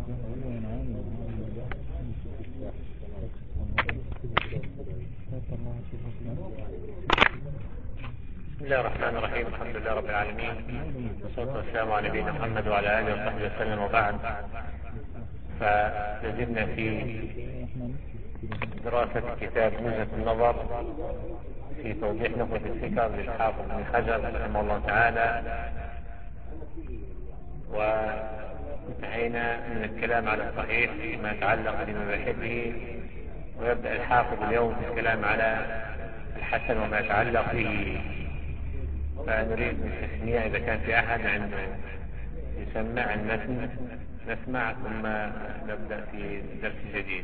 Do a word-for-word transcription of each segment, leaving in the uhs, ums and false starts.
بسم الله الرحمن الرحيم. الحمد لله رب العالمين، والصلاة والسلام على نبينا محمد وعلى آله وصحبه وسلم، وبعد. فلازلنا في دراسة كتاب نزهة النظر في توضيح نخبة الفكر للحافظ ابن حجر رحمه الله تعالى، وانتهينا من الكلام على الصحيح فيما يتعلق بمباحثه، ويبدأ الحافظ اليوم بالكلام على الحسن وما يتعلق به. فنريد من التسميع إذا كان في أحد عنده يسمع المتن نسمع، ثم نبدأ في درس جديد.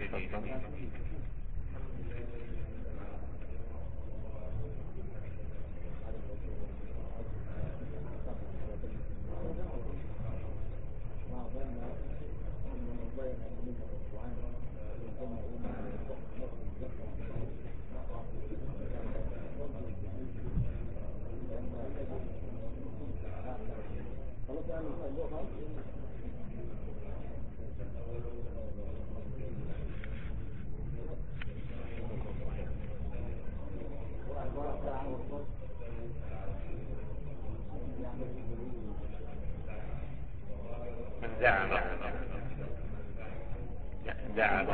زعم زعم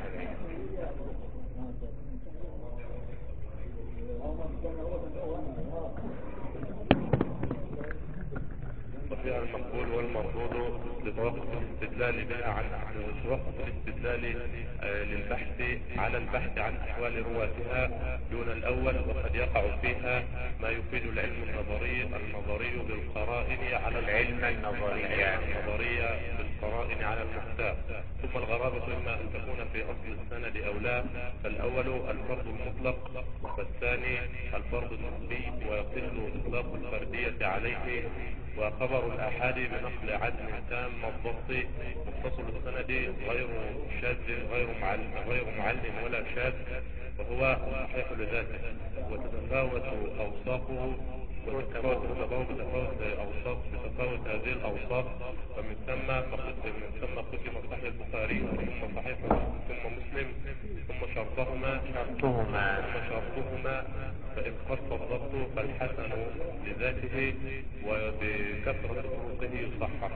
وفيها المقبول والمردود لتوقف الاستدلال بها عن توقف الاستدلال للبحث على البحث عن احوال رواتها دون الاول، وقد يقع فيها ما يفيد العلم النظري النظري بالقرائن على العلم النظري النظرية بالقرائن على المختار. ثم الغرابة اما ان تكون في اصل السند او لا، فالاول الفرد المطلق، والثاني الفرد النسبي، ويقل اطلاق الفردية عليه. وخبر الآحاد بنقل عدل تام الضبط متصل السند غير شاذ غير معلم غير معلم ولا شاذ، وهو صحيح لذاته، وتتفاوت أوصافه وتتفاوت بتفاوت أوصاف بتفاوت هذه الأوصاف. ومن ثم من ثم قدم صحيح البخاري ثم صحيح ثم مسلم ثم شرطهما شرطهما ثم شرطهما فإن خف الضبط فالحسن لذاته، وبكثرة طرقه يصحح.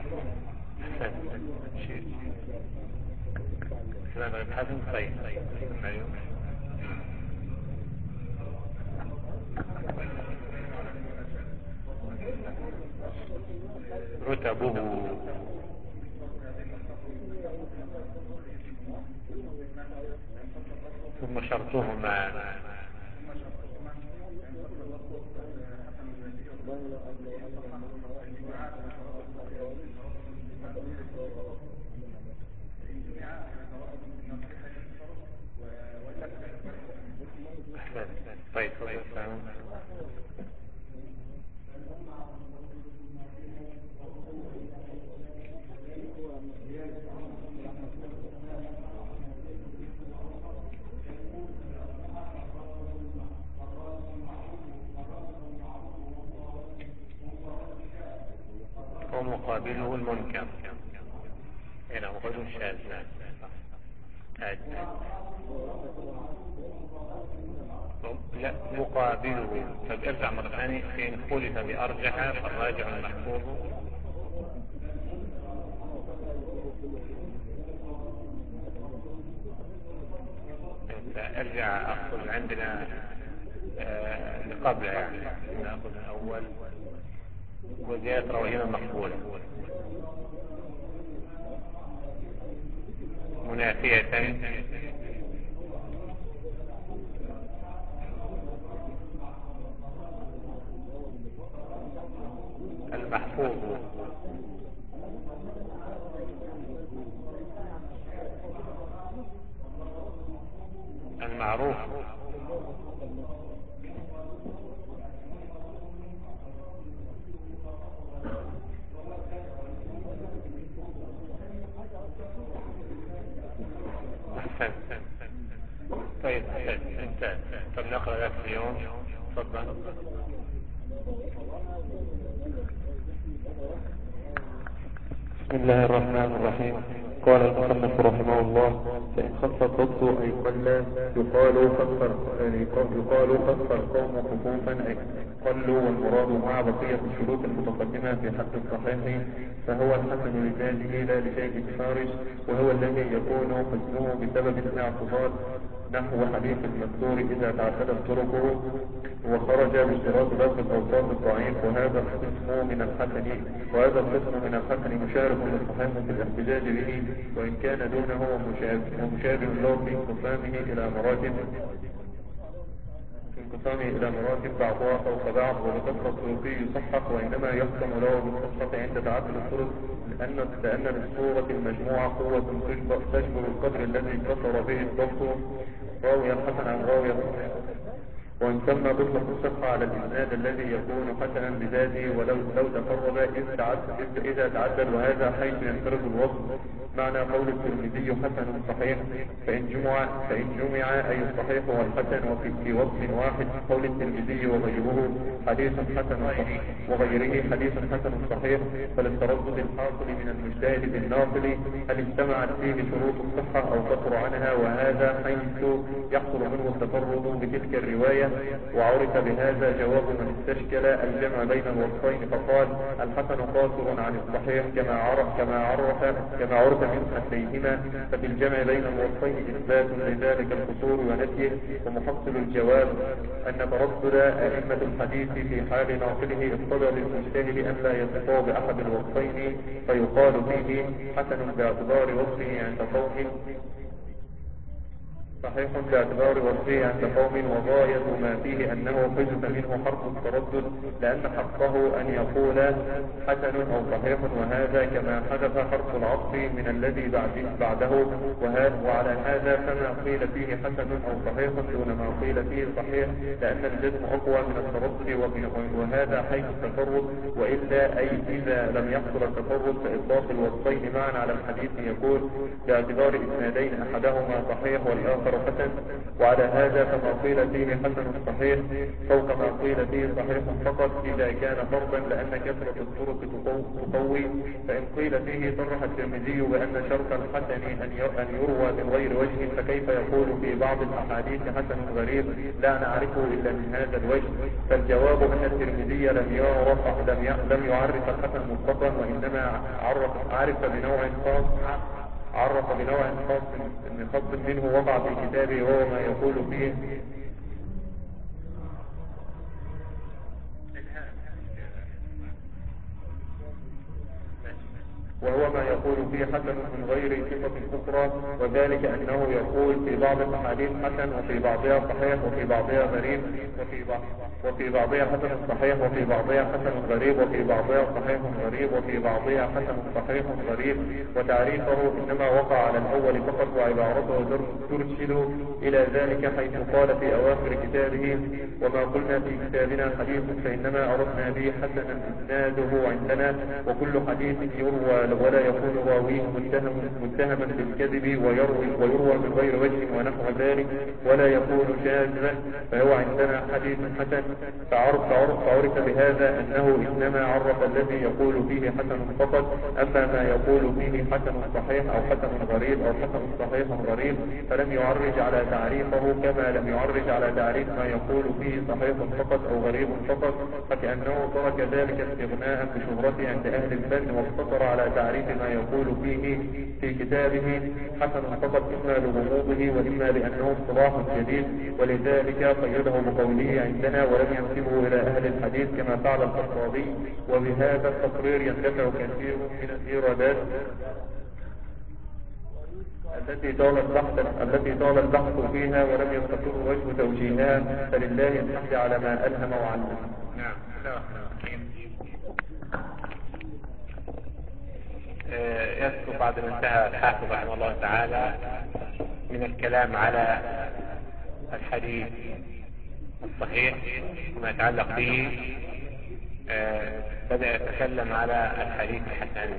كلام الحسن صحيح. رتبه ثم شرطهما طيب طيب ومقابله المنكر. هنا مقابله الشاذ. لا مقابله. فبيرجع مرة ثانية فإن خلف بأرجح فالراجع المحفوظ. ارجع أخذ عندنا آه قبل يعني نأخذ الأول وزيادة رواهين المقبولة منافية المحفوظ المعروف طيب انت طب نقرأ ذات اليوم. تفضل. بسم الله الرحمن الرحيم. قال المصنف رحمه الله: فإن خف الضبط أي قل يقال خف يقال خف القوم خفوفا أي قلوا، والمراد مع بقية الشروط المتقدمة في حد الصحيح فهو الحسن لذاته لا لشيء الفارش، وهو الذي يكون حسنه بسبب الاعتضاد نحو حديث المذكور إذا تعددت طرقه وخرج باشتراط باقي الأوصاف الضعيف، وهذا القسم من الحسن وهذا القسم من الحسن مشارك للصحيح في الاحتجاج به، وإن كان دونه ومشابه له في انقسامه إلى مراتب في انقسامه إلى مراتب بعضها فوق بعض، وبكثرة الطرقي يصحح، وإنما يحكم له بالصحة عند تعدد الطرق، لأن لأن للصورة المجموعة قوة تجبر القدر الذي كثر به الضبط راوي الحسن عن راوي الصحيح، وإن ثم تطلق الصحة على الإسناد الذي يكون حسنا بذاته ولو لو تقرب إذ تعدد إذا تعدد، وهذا حيث ينفرد الوصف. معنى قول الترمذي حسن صحيح فإن جمع فإن جمع أي الصحيح والحسن وفي في وصف واحد قول الترمذي وغيره حديث حسن صحيح وغيره حديث حسن صحيح، فللتردد الحاصل من المجتهد بالناقل هل اجتمعت فيه شروط الصحة أو كثر عنها، وهذا حيث يحصل منه التفرد بتلك الرواية. وعرف بهذا جواب من استشكل الجمع بين الوصفين فقال الحسن قاصر عن الصحيح كما عرف كما عرف كما عرف من أهليهما، ففي الجمع بين الوصفين إثبات لذلك القصور ونفيه. ومحصل الجواب أن تردد أئمة الحديث في حال ناقله اقتضى للمجتهد أن لا يتصاب بأحد الوصفين فيقال فيه حسن باعتبار وصفه عند قوم صحيح باعتبار وصفه عند قوم، وغاية ما فيه أنه حذف منه حرف التردد لأن حقه أن يقول حسن أو صحيح، وهذا كما حذف حرف العطف من الذي بعده، وعلى هذا فما قيل فيه حسن أو صحيح دون ما قيل فيه صحيح، لأن الجزم أقوى من التردد، وهذا حيث التفرد، وإلا أي إذا لم يحصل التفرد فإطلاق الوصفين معا على الحديث يكون باعتبار إسنادين أحدهما صحيح والآخر حسن، وعلى هذا فما قيل فيه حسن صحيح فوق ما قيل فيه صحيح فقط إذا كان فرضا، لأن كثرة الطرق تقوي. فإن قيل فيه صرح الترمذي بأن شرط الحسن أن يروى من غير وجه، فكيف يقول في بعض الأحاديث حسن غريب لا نعرفه إلا من هذا الوجه؟ فالجواب أن الترمذي لم يعرف لم يعرف الحسن مطلقا، وإنما عرف عرف بنوع خاص عرف بنوع خاص من خاص منه وضع في كتابه، وهو ما يقول فيه وهو ما يقول فيه حسن من غير صفة أخرى، وذلك أنه يقول في بعض الأحاديث حسن وفي بعضها صحيح وفي بعضها غريب وفي بعض وفي بعضها حسن صحيح وفي بعضها حسن غريب وفي بعضها صحيح غريب وفي بعضها حسن صحيح غريب، وتعريفه إنما وقع على الأول فقط، وعبارته ترشد إلى ذلك حيث قال في أواخر كتابه وما قلنا في كتابنا حديث فإنما أردنا به حسنا إسناده عندنا، وكل حديث يروى ولا يكون راويه متهم متهما بالكذب ويروي ويروى من غير وجه ونحو ذلك ولا يكون شاذا فهو عندنا حديث حسن. فعرف, فعرف, فعرف بهذا أنه إنما عرف الذي يقول فيه حسن فقط، أما ما يقول فيه حسن صحيح أو حسن غريب أو حسن صحيح غريب فلم يعرج على تعريفه، كما لم يعرج على تعريف ما يقول فيه صحيح فقط أو غريب فقط، فكأنه ترك ذلك استغناء بشهرته عند أهل الفن، واقتصر على تعريف ما يقول فيه في كتابه حسن فقط، إما لغموضه وإما لأنه اصطلاح جديد، ولذلك قيده بقوله عندنا ولم ينسبه إلى أهل الحديث كما فعل الخطابي. وبهذا التقرير يندفع كثير من الإيرادات التي طال البحث التي طال البحث فيها ولم يستقر وجه توجيهها، فلله الحمد على ما ألهم وعلم. نعم. يذكر بعد ما انتهى الحافظ رحمه الله تعالى من الكلام على الحديث الصحيح وما يتعلق به، بدأ يتكلم على الحديث الحسن،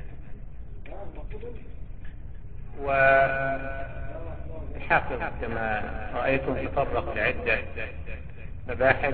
والحافظ كما رأيتم تطرق لعدة مباحث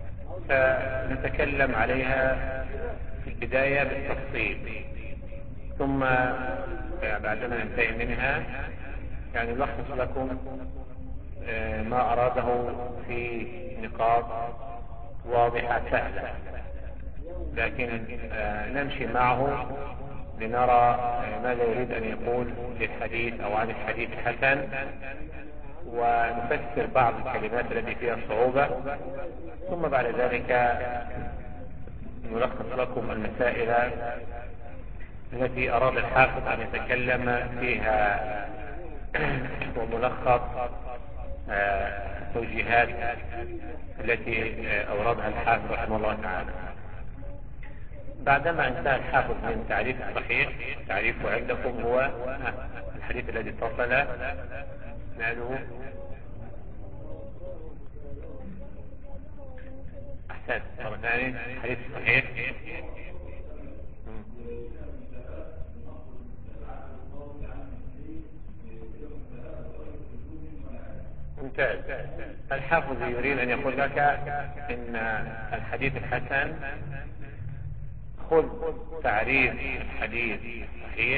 فنتكلم عليها في البداية بالتفصيل. ثم بعدما ننتهي منها يعني نلخص لكم ما أراده في نقاط واضحة سهلة، لكن نمشي معه لنرى ماذا يريد أن يقول للحديث أو عن الحديث الحسن، ونفسر بعض الكلمات التي فيها صعوبة، ثم بعد ذلك نلخص لكم المسائل التي أراد الحافظ أن يتكلم فيها وملخص التوجيهات التي أوردها الحافظ رحمه الله تعالى. بعدما انتهى الحافظ من تعريف الصحيح، تعريفه عندكم هو الحديث الذي اتصل اسناده أحسن مرة ثانية الحديث الصحيح ممتاز. الحافظ يريد أن يقول لك إن الحديث الحسن، خذ تعريف الحديث الصحيح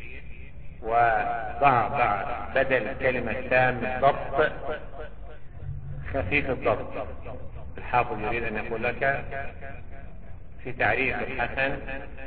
وضع بدل كلمة تام الضبط خفيف الضبط. الحافظ يريد أن يقول لك في تعريف الحسن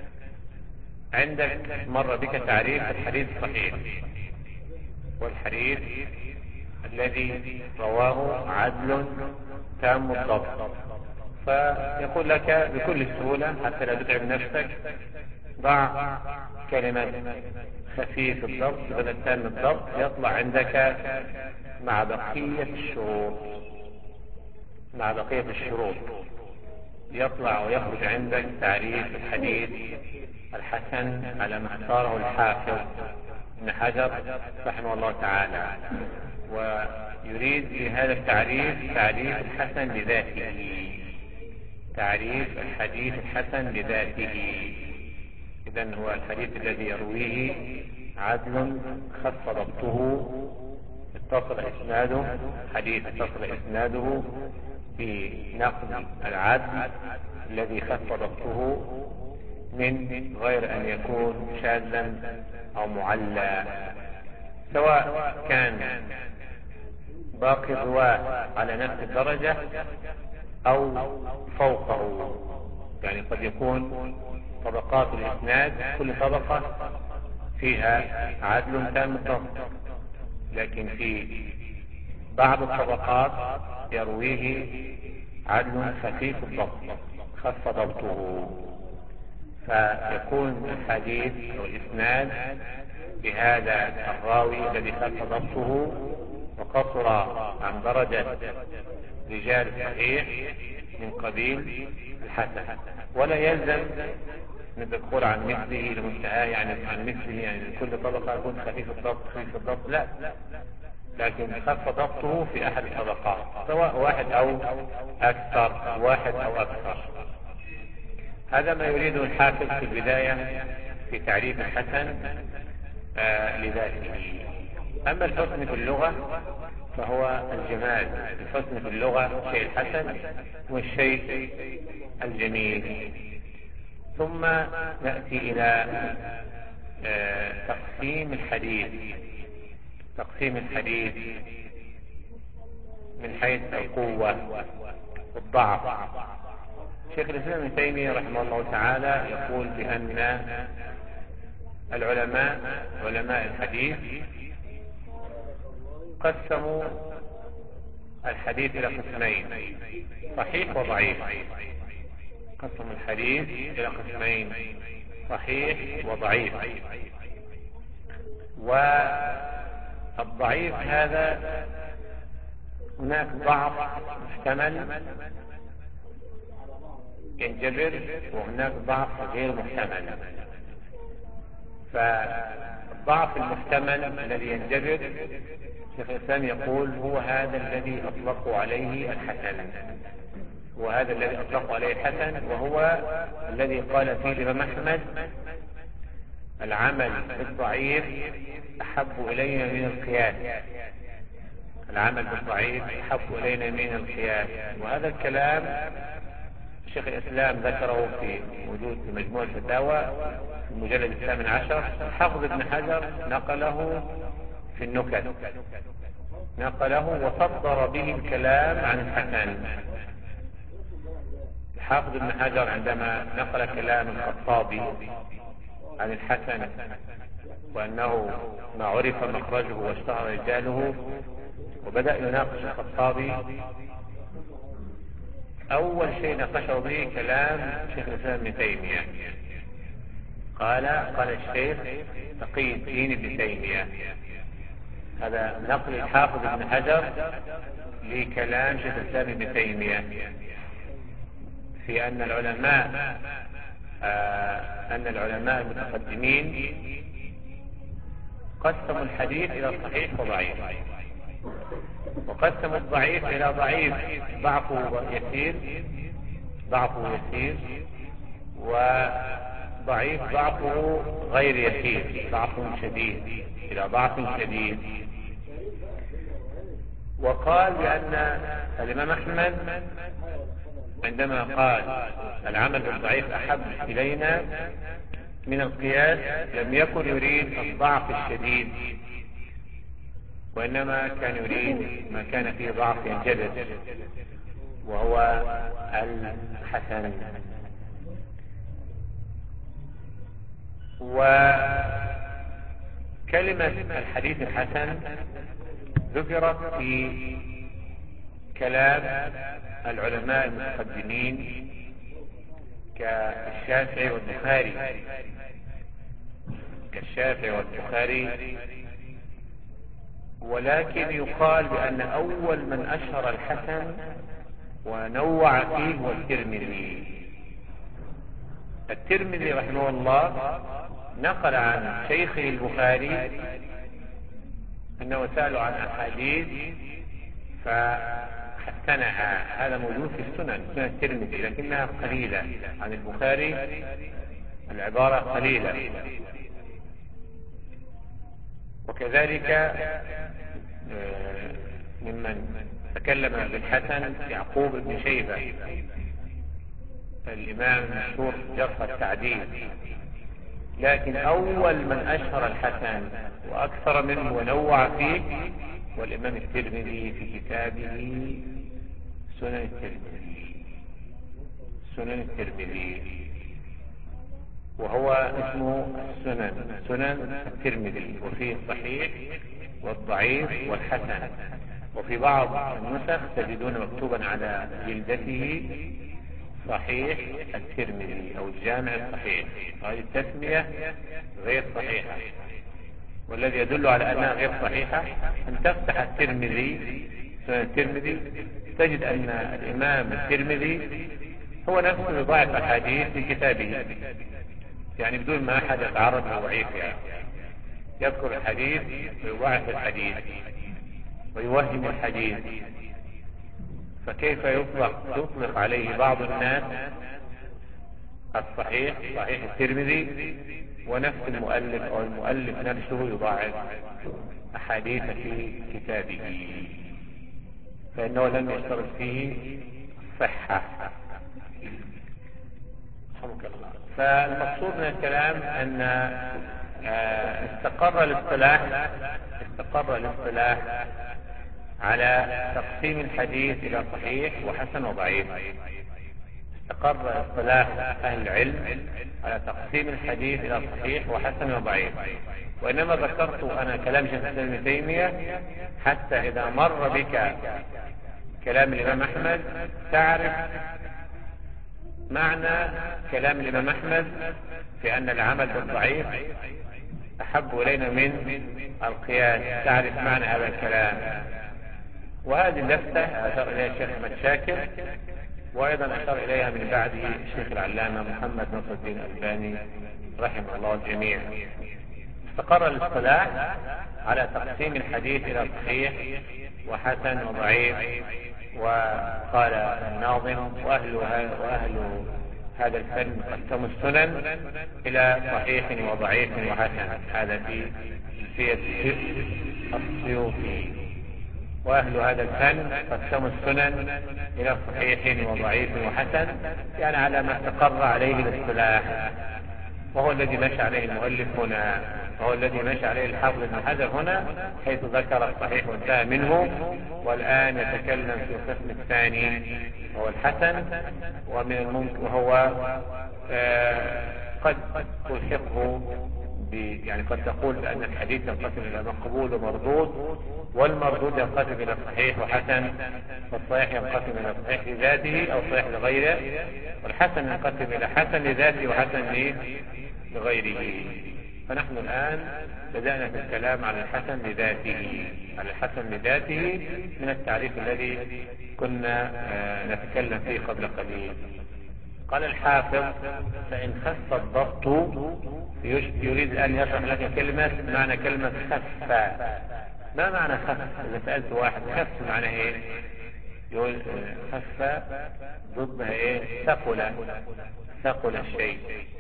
عندك مر بك تعريف الحديث الصحيح، والحديث الذي رواه عدل تام الضبط، فيقول لك بكل سهولة حتى لا تتعب نفسك ضع كلمة خفيف الضبط بدل تام الضبط، يطلع عندك مع بقية الشروط مع بقية الشروط يطلع ويخرج عندك تعريف الحديث الحسن على ما اختاره الحافظ ابن حجر رحمه الله تعالى. ويريد في هذا التعريف تعريف الحسن لذاته، تعريف الحديث الحسن لذاته. إذن هو الحديث الذي يرويه عدل خف ضبطه اتصل إسناده، حديث اتصل إسناده بنقل العدل الذي خف ضبطه من غير أن يكون شاذا أو معلى، سواء كان باقي الرواة على نفس الدرجة أو فوقه. يعني قد يكون طبقات الإسناد كل طبقة فيها عدل تام الضبط، لكن في بعض الطبقات يرويه عدل خفيف الضبط خف ضبطه، فيكون الحديث أو الإسناد بهذا الراوي الذي خف ضبطه وقصر عن درجة رجال الصحيح من قبيل الحسن، ولا يلزم من الدخول عن مثله لمنتهاه، يعني عن مثله يعني كل طبقة يكون خفيف الضبط خفيف الضبط، لا، لكن خف ضبطه في أحد الطبقات سواء واحد أو أكثر، واحد أو أكثر. هذا ما يريده الحافظ في البداية في تعريف الحسن آه لذاته. أما الحسن في اللغة فهو الجمال، الحسن في اللغة الشيء الحسن والشيء الجميل. ثم نأتي إلى آه تقسيم الحديث تقسيم الحديث من حيث القوة والضعف. شيخ الإسلام ابن تيمية رحمه الله تعالى يقول بأن العلماء علماء الحديث قسموا الحديث إلى قسمين، صحيح وضعيف. قسموا الحديث إلى قسمين، صحيح وضعيف. والضعيف هذا هناك ضعف محتمل ينجبر، وهناك ضعف غير محتمل. فالضعف المحتمل الذي ينجبر شيخ الإسلام يقول هو هذا الذي أطلقوا عليه الحسن، وهذا الذي أطلقوا عليه الحسن، وهو الذي قال فيه الإمام أحمد العمل بالضعيف أحب إلينا من القياس، العمل بالضعيف أحب إلينا من القياس. وهذا الكلام شيخ الإسلام ذكره في موجود في مجموع الفتاوى في المجلد الثامن عشر. الحافظ ابن حجر نقله في النكت، نقله وصدر به الكلام عن الحسن. الحافظ ابن حجر عندما نقل كلام الخطابي عن الحسن وأنه ما عرف مخرجه واشتهر رجاله، وبدأ يناقش الخطابي، أول شيء ناقشه به كلام شيخ الإسلام ابن تيمية. قال قال الشيخ تقي الدين ابن تيمية. هذا نقل الحافظ ابن حجر لكلام شيخ الإسلام ابن تيمية في أن العلماء آه أن العلماء المتقدمين قسموا الحديث إلى صحيح وضعيف، وقسموا الضعيف إلى ضعيف ضعفه يسير ضعفه يسير وضعيف ضعفه غير يسير ضعف شديد إلى ضعف شديد. وقال بأن الإمام أحمد عندما قال العمل بالضعيف أحب إلينا من القياس لم يكن يريد الضعف الشديد، وإنما كان يريد ما كان فيه ضعف ينجبر وهو الحسن. وكلمة الحديث الحسن ذكرت في كلام العلماء المتقدمين كالشافعي والبخاري كالشافعي والبخاري ولكن يقال بأن أول من أشهر الحسن ونوع فيه هو الترمذي. الترمذي رحمه الله نقل عن شيخه البخاري أنه سأله عن أحاديث فحسنها. هذا موجود في السنن، سنن الترمذي، لكنها قليلة. عن البخاري العبارة قليلة. وكذلك ممن تكلم بالحسن يعقوب بن شيبة الإمام المشهور جرح التعديل، لكن أول من أشهر الحسن وأكثر منه ونوع فيه والإمام الترمذي في كتابه سنن الترمذي سنن الترمذي وهو اسمه السنن سنن الترمذي، وفيه الصحيح والضعيف والحسن. وفي بعض النسخ تجدون مكتوبا على جلدته صحيح الترمذي أو الجامع الصحيح. هذه التسمية غير صحيحة، والذي يدل على أنها غير صحيحة أن تفتح الترمذي سنن الترمذي تجد أن الإمام الترمذي هو نفسه يضاعف أحاديث في كتابه، يعني بدون ما أحد يتعرض لضعيفها. يذكر الحديث ويضاعف الحديث ويوهم الحديث. فكيف يطلق يطلق عليه بعض الناس الصحيح صحيح الترمذي ونفس المؤلف أو المؤلف نفسه يضاعف أحاديث في كتابه، فإنه لم يشترط فيه الصحة. فالمقصود من الكلام أن استقر الاصطلاح استقر الاصطلاح على تقسيم الحديث إلى صحيح وحسن وضعيف. استقر اصطلاح أهل العلم على تقسيم الحديث إلى صحيح وحسن وضعيف. وإنما ذكرت أنا كلام شيخ الإسلام ابن تيمية حتى إذا مر بك كلام الإمام أحمد تعرف معنى كلام الإمام أحمد في أن العمل بالضعيف أحب إلينا من القياس، تعرف معنى هذا الكلام. وهذه اللفتة أشار إليها الشيخ أحمد شاكر، وأيضا أشار إليها من بعده الشيخ العلامة محمد نصر الدين الألباني رحمه الله الجميع. استقر الاصطلاح على تقسيم الحديث إلى صحيح وحسن وضعيف. وقال الناظم وأهل, وأهل هذا الفن قسموا السنن إلى صحيح وضعيف وحسن. هذا في ألفية السيوطي. وأهل هذا الفن قسموا السنن إلى صحيح وضعيف وحسن، يعني على ما استقر عليه الاصطلاح، وهو الذي مشى عليه المؤلف هنا، وهو الذي مشى عليه الحافظ ابن حجر هنا، حيث ذكر الصحيح وانتهى منه. والآن يتكلم في القسم الثاني وهو الحسن، ومن الممكن وهو آه قد تلحقه يعني قد تقول بأن الحديث ينقسم إلى مقبول ومردود، والمردود ينقسم إلى صحيح وحسن، والصحيح ينقسم إلى صحيح لذاته أو صحيح لغيره، والحسن ينقسم إلى حسن لذاته وحسن لغيره. فنحن الآن بدأنا في الكلام على الحسن لذاته، على الحسن لذاته من التعريف الذي كنا نتكلم فيه قبل قليل. قال الحافظ: فإن خف الضبط، يريد أن يشرح لك كلمة معنى كلمة خف. ما معنى خف؟ إذا سألت واحد خف معنى إيه؟ يقول خف ضدها إيه؟ ثقل، ثقل الشيء.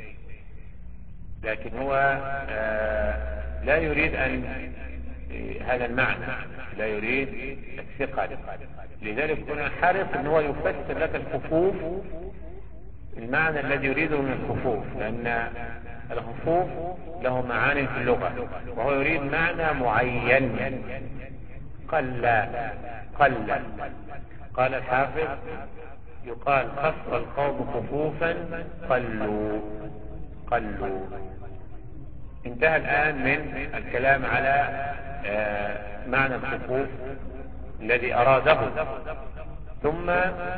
لكن هو آه لا يريد أن هذا المعنى، لا يريد الثقل. لذلك كنا حرص أن هو يفسر لك الخفوف المعنى الذي يريده من الخفوف، لأن الخفوف له معاني في اللغة، وهو يريد معنى معين. قل قل قال الحافظ: يقال خف القوم خفوفا قلوا قلوا. انتهى الآن من الكلام على معنى الخفوف الذي أراده، ثم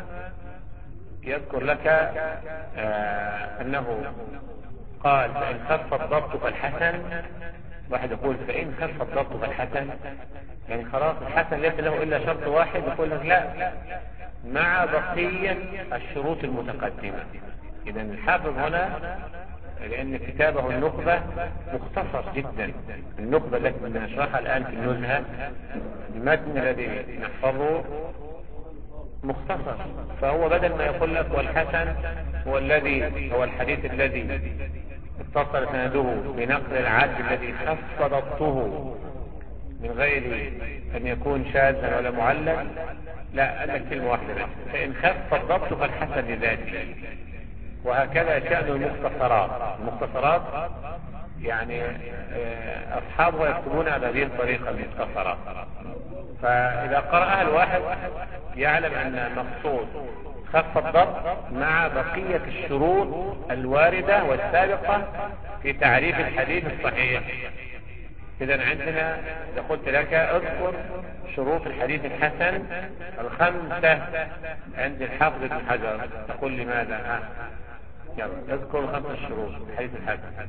يذكر لك آه أنه قال: فإن خف الضبط فالحسن. واحد يقول: فإن خف الضبط فالحسن، يعني خلاص الحسن ليس له إلا شرط واحد. يقول لك: لا، مع بقية الشروط المتقدمة. إذا الحافظ هنا، لأن كتابه النخبة مختصر جدا، النخبة التي نشرحها الآن في النزهة، المتن الذي نحفظه مختصر، فهو بدل ما يقول لك والحسن هو الذي هو الحديث الذي اتصل سنده بنقل العدل الذي خف ضبطه من غير أن يكون شاذا ولا معلل، لا، قال لك كلمة واحدة بس: فإن خف الضبط فالحسن لذاته. وهكذا شأن المختصرات. المختصرات يعني أصحابها يكتبون على هذه الطريقة المختصرة، فإذا قرأها الواحد يعلم أن المقصود خف الضبط مع بقية الشروط الواردة والسابقة في تعريف الحديث الصحيح. إذن عندنا إذا قلت لك اذكر شروط الحديث الحسن الخمسة عند الحافظ ابن حجر، تقول لماذا؟ ها يلا اذكر خمس شروط الحديث الحسن.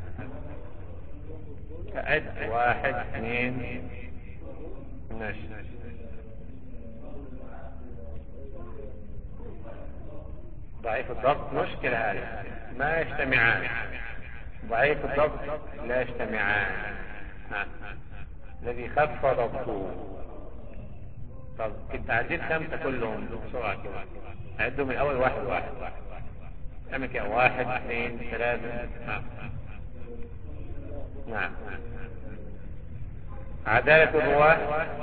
عد: واحد، اثنين، ماشي. ضعيف الضبط مشكلة، هذا ما يجتمعان. ضعيف الضبط لا يجتمعان. ها. الذي خف ضبطه. طب كنت عديت خمسة كلهم بسرعة كده، عدوا من أول واحد واحد. اعمل كده: واحد، اثنين، ثلاثة. ها. نعم. عدالة الرواة،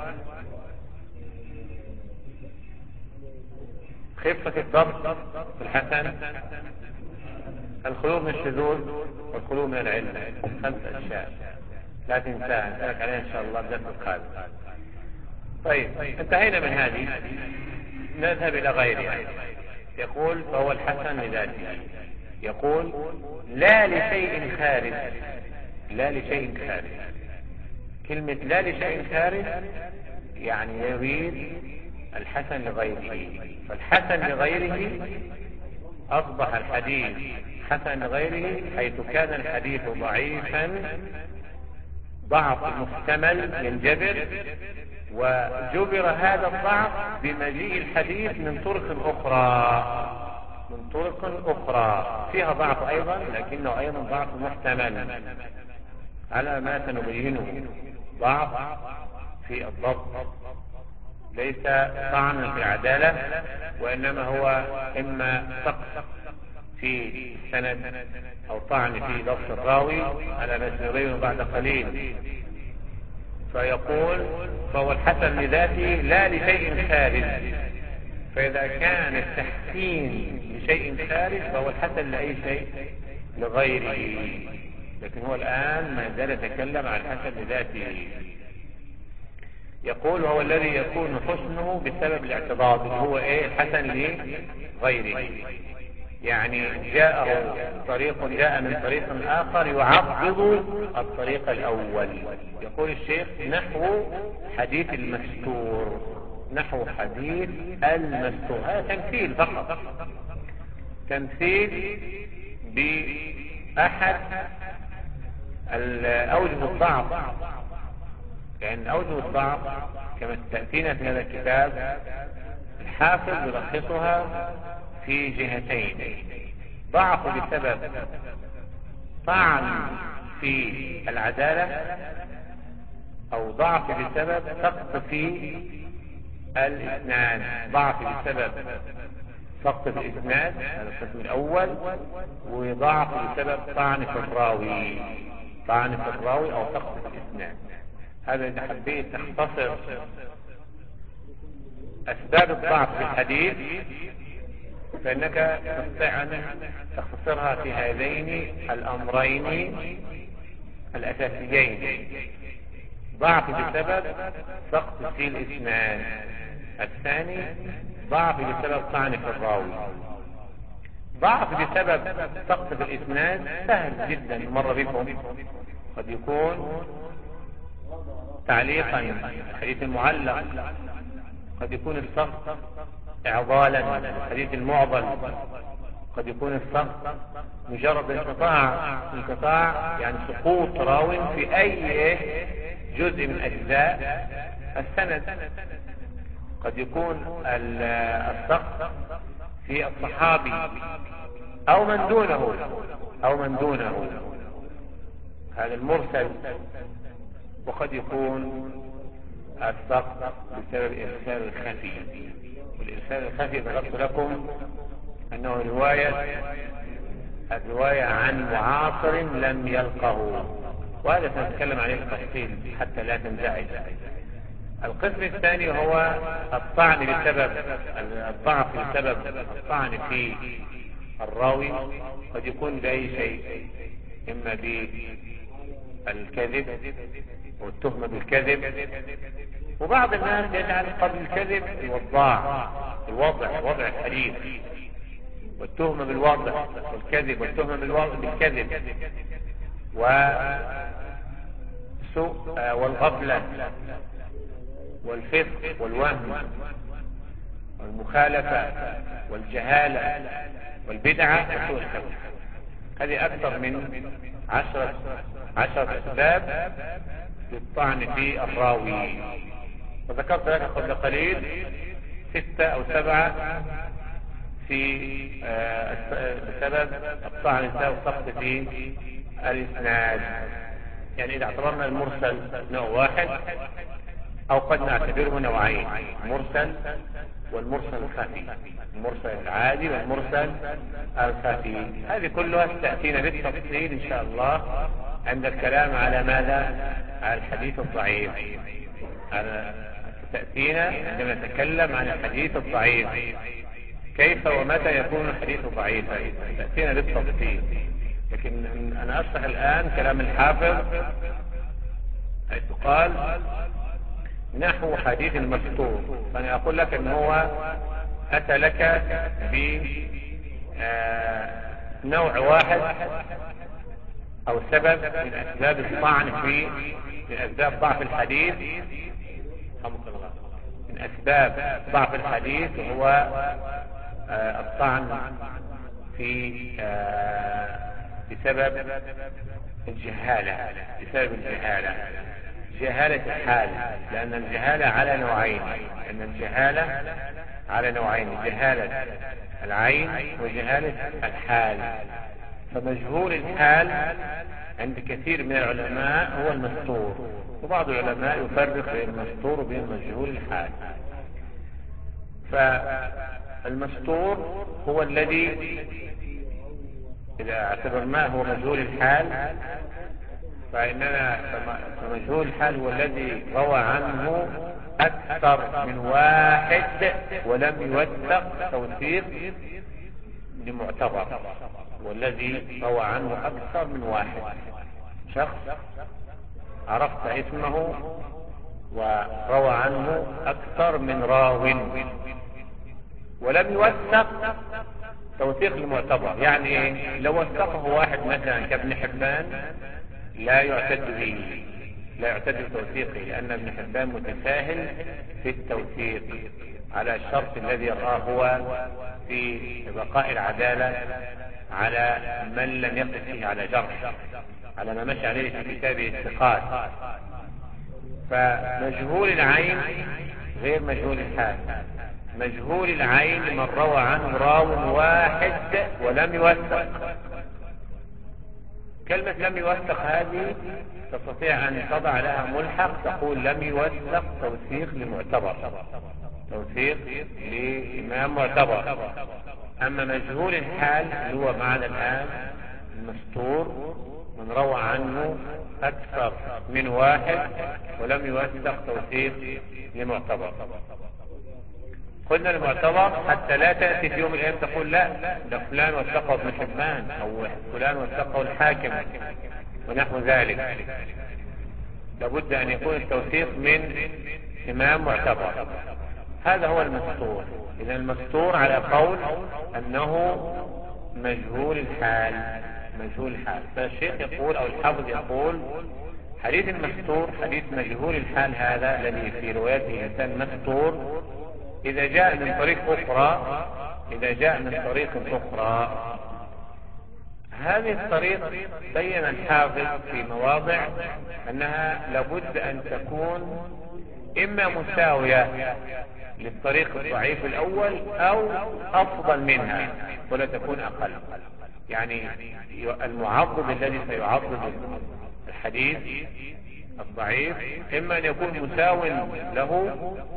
خفة الضبط في الحسن، الخلو من الشذوذ والخلو من العلة. خمسة أشياء لا تنساها، نسألك عليها إن شاء الله بدرس القادم. طيب، انتهينا من هذه، نذهب إلى غيرها. يقول: فهو الحسن لذاته. يقول: لا لشيء خارج. لا لشيء خارج. كلمة لا لشيء خارج يعني يريد الحسن لغيره. فالحسن لغيره أصبح الحديث حسن لغيره حيث كان الحديث ضعيفا ضعف محتمل ينجبر، وجبر هذا الضعف بمجيء الحديث من طرق أخرى من طرق أخرى فيها ضعف أيضا، لكنه أيضا ضعف محتمل على ما سنبينه. ضعف في الضبط ليس طعنا في العدالة، وإنما هو إما سقط في السند أو طعن في ضبط الراوي على ما سنبينه بعد قليل. فيقول فهو الحسن لذاته لا لشيء خارج. فإذا كان التحسين لشيء خارج فهو الحسن لأي شيء لغيره. لكن هو الآن ما زال يتكلم عن الحسن لذاته. يقول هو الذي يكون حسنه بسبب الاعتضاد، اللي هو ايه؟ الحسن لغيره. يعني جاءه طريق جاء من طريق آخر يعضد الطريق الأول. يقول الشيخ نحو حديث المستور، نحو حديث المستور. هذا تمثيل فقط، تمثيل بأحد أوجه الضعف. لأن أوجه الضعف كما تأتينا في هذا الكتاب الحافظ يلخصها في جهتين: ضعف بسبب طعن في العدالة، أو ضعف بسبب سقط في الإسناد. ضعف بسبب سقط في الإسناد، هذا القسم الأول. وضعف بسبب طعن في الراوي، طعن في الراوي أو سقط في الإسناد. هذا إذا حبيت تختصر أسباب الضعف في الحديث فإنك تستطيع أن تختصرها في هذين الأمرين الأساسيين: ضعف بسبب سقط في الإسناد، الثاني ضعف بسبب طعن في الراوي. ضعف بسبب سقط في الإسناد سهل جدا، مر بكم. قد يكون تعليقا الحديث المعلق، قد يكون السقط إعضالا الحديث المعضل، قد يكون السقط مجرد انقطاع انقطاع يعني سقوط راو في أي جزء من أجزاء السند. قد يكون السقط في الصحابي أو من دونه أو من دونه هذا المرسل. وقد يكون السقط بسبب الإرسال الخفي. والإرسال الخفي ذكرت لكم أنه رواية الرواية عن معاصر لم يلقه، وهذا سنتكلم عليه بالتفصيل حتى لا تنزعج. القسم الثاني هو الطعن بسبب الضعف بسبب الطعن في الراوي. قد يكون بأي شيء، إما بالكذب والتهمة بالكذب. وبعض الناس يجعل قبل الكذب الوضاع، الوضع وضع الحديث، والتهمة بالوضع والكذب والتهمة بالكذب وسوء والغفلة والفسق والوهم والمخالفة والجهالة والبدعة وسوء الحكم. هذه أكثر من عشرة عشرة أسباب للطعن في الراوي، وذكرت لك قبل قليل ستة أو سبعة في بسبب الطعن بسبب السقط في الإسناد. يعني إذا اعتبرنا المرسل نوع واحد، أو قد نعتبره نوعين: مرسل والمرسل الخفي، المرسل العادي والمرسل الخفي. هذه كلها تأتينا بالتفصيل إن شاء الله عند الكلام على ماذا؟ على الحديث الضعيف. تأتينا عندما نتكلم عن الحديث الضعيف كيف ومتى يكون الحديث ضعيفا، تأتينا بالتفصيل. لكن أنا أشرح الآن كلام الحافظ حيث قال نحو حديث المستور. فأنا أقول لك أنه هو أتى لك بنوع واحد أو سبب من أسباب الطعن في من أسباب ضعف الحديث من أسباب ضعف الحديث وهو الطعن في بسبب الجهالة بسبب الجهالة جهالة الحال. لأن الجهالة على نوعين، لأن الجهالة على نوعين: جهالة العين وجهالة الحال. فمجهول الحال عند كثير من العلماء هو المستور، وبعض العلماء يفرق بين المستور وبين مجهول الحال. فالمستور هو الذي إذا اعتبرناه هو مجهول الحال فإننا فمجهول الحال هو الذي روى عنه أكثر من واحد ولم يوثق توثيق لمعتبر، والذي روى عنه أكثر من واحد. شخص عرفت اسمه وروى عنه أكثر من راو ولم يوثق توثيق المعتبر. يعني إيه؟ لو وثقه واحد مثلا كابن حبان لا يعتد به، لا يعتد بتوثيقه، لأن ابن حبان متساهل في التوثيق على الشرط الذي يراه هو في بقاء العدالة على من لم يقف فيه على جرح، على ما مشى عليه في كتابه الثقات. فمجهول العين غير مجهول الحال. مجهول العين من روى عنه راو واحد ولم يوثق. كلمة لم يوثق هذه تستطيع أن تضع لها ملحق تقول لم يوثق توثيق لمعتبر، توثيق لإمام معتبر. أما مجهول الحال اللي هو معنا الآن المستور من روى عنه أكثر من واحد ولم يوثق توثيق لمعتبر. قلنا المعتبر حتى لا تأتي في يوم الأيام تقول لا ده فلان وثقه ابن حبان أو فلان وثقه الحاكم ونحو ذلك. لابد أن يكون التوثيق من إمام معتبر. هذا هو المستور. إذا المستور على قول أنه مجهول الحال، مجهول الحال. فالشيخ يقول أو الحافظ يقول حديث المستور حديث مجهول الحال هذا الذي في روايته إنسان مستور إذا جاء من طريق أخرى، إذا جاء من طريق أخرى هذه الطريق بين الحافظ في مواضع أنها لابد أن تكون إما مساوية للطريق الضعيف الأول أو أفضل منها ولا تكون أقل. يعني المعضد الذي سيعضد الحديث الضعيف إما أن يكون مساو له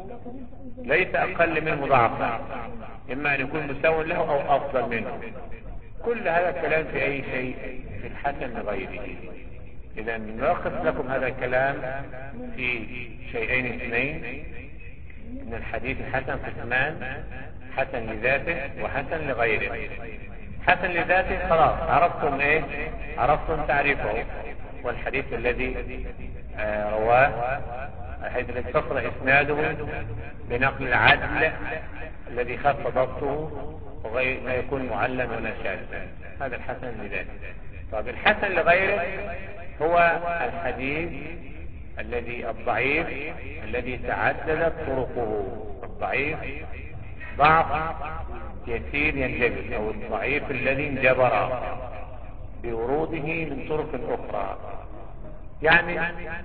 ليس أقل منه ضعفا، إما أن يكون مساو له أو أفضل منه. كل هذا الكلام في أي شيء في الحسن لغيره. إذا نلخص لكم هذا الكلام في شيئين اثنين، إن الحديث حسن قسمان: حسن لذاته وحسن لغيره. حسن لذاته خلاص عرفتم ايه، عرفتم تعريفه، والحديث الذي آه رواه الحديث الذي اتصل اسناده بنقل العدل الذي خف ضبطه وغير لا يكون معلم ولا شاذا، هذا الحسن لذاته. طيب الحسن لغيره هو الحديث الذي الضعيف الذي تعددت طرقه. الضعيف ضعف يسير ينجبر، او الضعيف الذي انجبر بوروده من طرق اخرى. يعني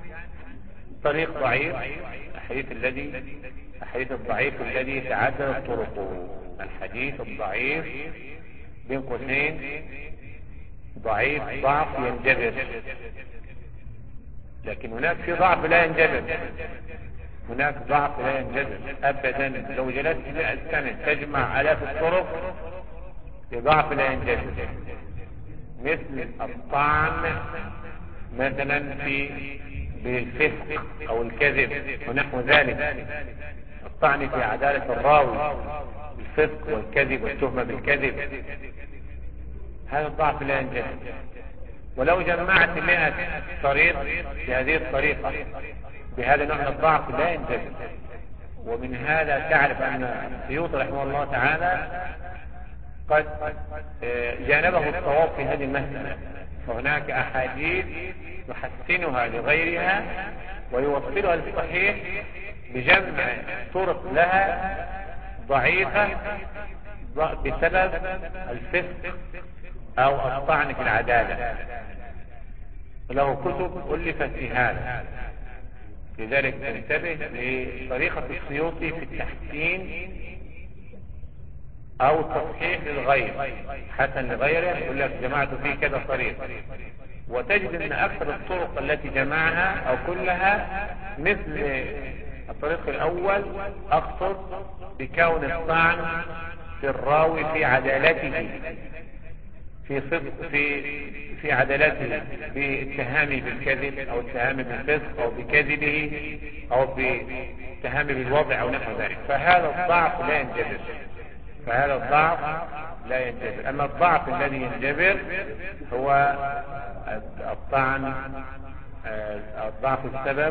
طريق ضعيف الحديث الذي الحديث الضعيف الذي تعددت طرقه. الحديث الضعيف بين قوسين ضعيف ضعف ينجبر، لكن هناك في ضعف لا ينجبر، هناك ضعف لا ينجبر ابدا. لو جلست مئة سنة تجمع الاف الطرق لضعف لا ينجبر، مثل الطعن مثلا في بالفسق او الكذب ونحو ذلك. الطعن في عدالة الراوي، الفسق والكذب والتهمة بالكذب، هذا الضعف لا ينجبر. ولو جمعت مئة طريق في هذه الطريقة بهذا النوع من الضعف لا ينجبر. ومن هذا تعرف أن السيوطي رحمه الله تعالى قد جانبه الصواب في هذه المسألة، فهناك أحاديث يحسنها لغيرها ويوصلها للصحيح بجمع طرق لها ضعيفة بسبب الفسق أو الطعن في العدالة، له كتب ألفت في هذا. لذلك تنتبه لطريقة السيوطي في التحسين أو تصحيح للغير. حسن لغيره يقول لك جمعت فيه كذا طريق، وتجد أن أكثر الطرق التي جمعها أو كلها مثل الطريق الأول، أقصد بكون الطعن في الراوي في عدالته في صدق في في عدالته، في اتهامه بالكذب او اتهامه بالفسق او بكذبه او باتهامه بالوضع او نحو ذلك، فهذا الضعف لا ينجبر، فهذا الضعف لا ينجبر. اما الضعف الذي ينجبر هو الطعن، الضعف السبب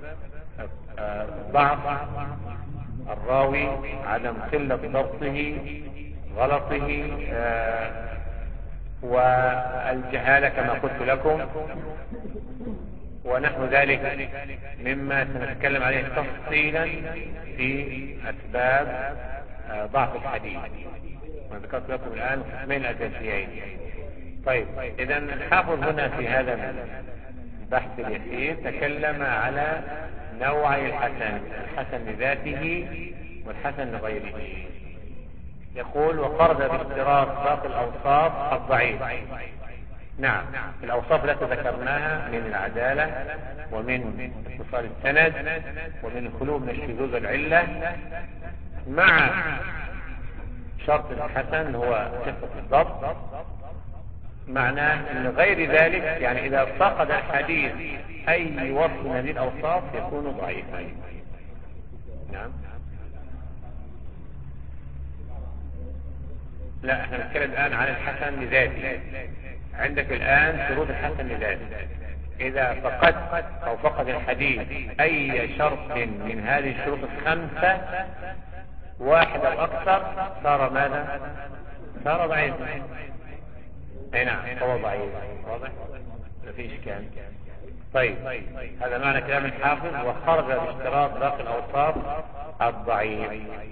ضعف الراوي، عدم قلة ضبطه، غلطه، والجهالة كما قلت لكم ونحو ذلك مما سنتكلم عليه تفصيلا في أسباب ضعف الحديث، وذكرت لكم الآن قسمين أساسيين. طيب، إذا الحافظ هنا في هذا البحث اليسير تكلم على نوعي الحسن، الحسن لذاته والحسن لغيره. يقول: وخرج باشتراط باقي الأوصاف الضعيف. نعم، الأوصاف التي ذكرناها من العدالة ومن اتصال السند ومن الخلو من الشذوذ والعلة، مع شرط الحسن هو خفة الضبط، معناه ان غير ذلك يعني اذا فقد الحديث اي وصف من هذه الاوصاف يكون ضعيفا. نعم، لا، احنا نتكلم الان عن الحسن لذاته. عندك الان شروط الحسن لذاته، اذا فقدت او فقد الحديث اي شرط من هذه الشروط الخمسة واحد او اكثر صار ماذا؟ صار ضعيفا. اي نعم، هو ضعيف. واضح؟ ما في اشكال. طيب، هذا معنى كلام الحافظ: وخرج باشتراط باقي الاوصاف الضعيف.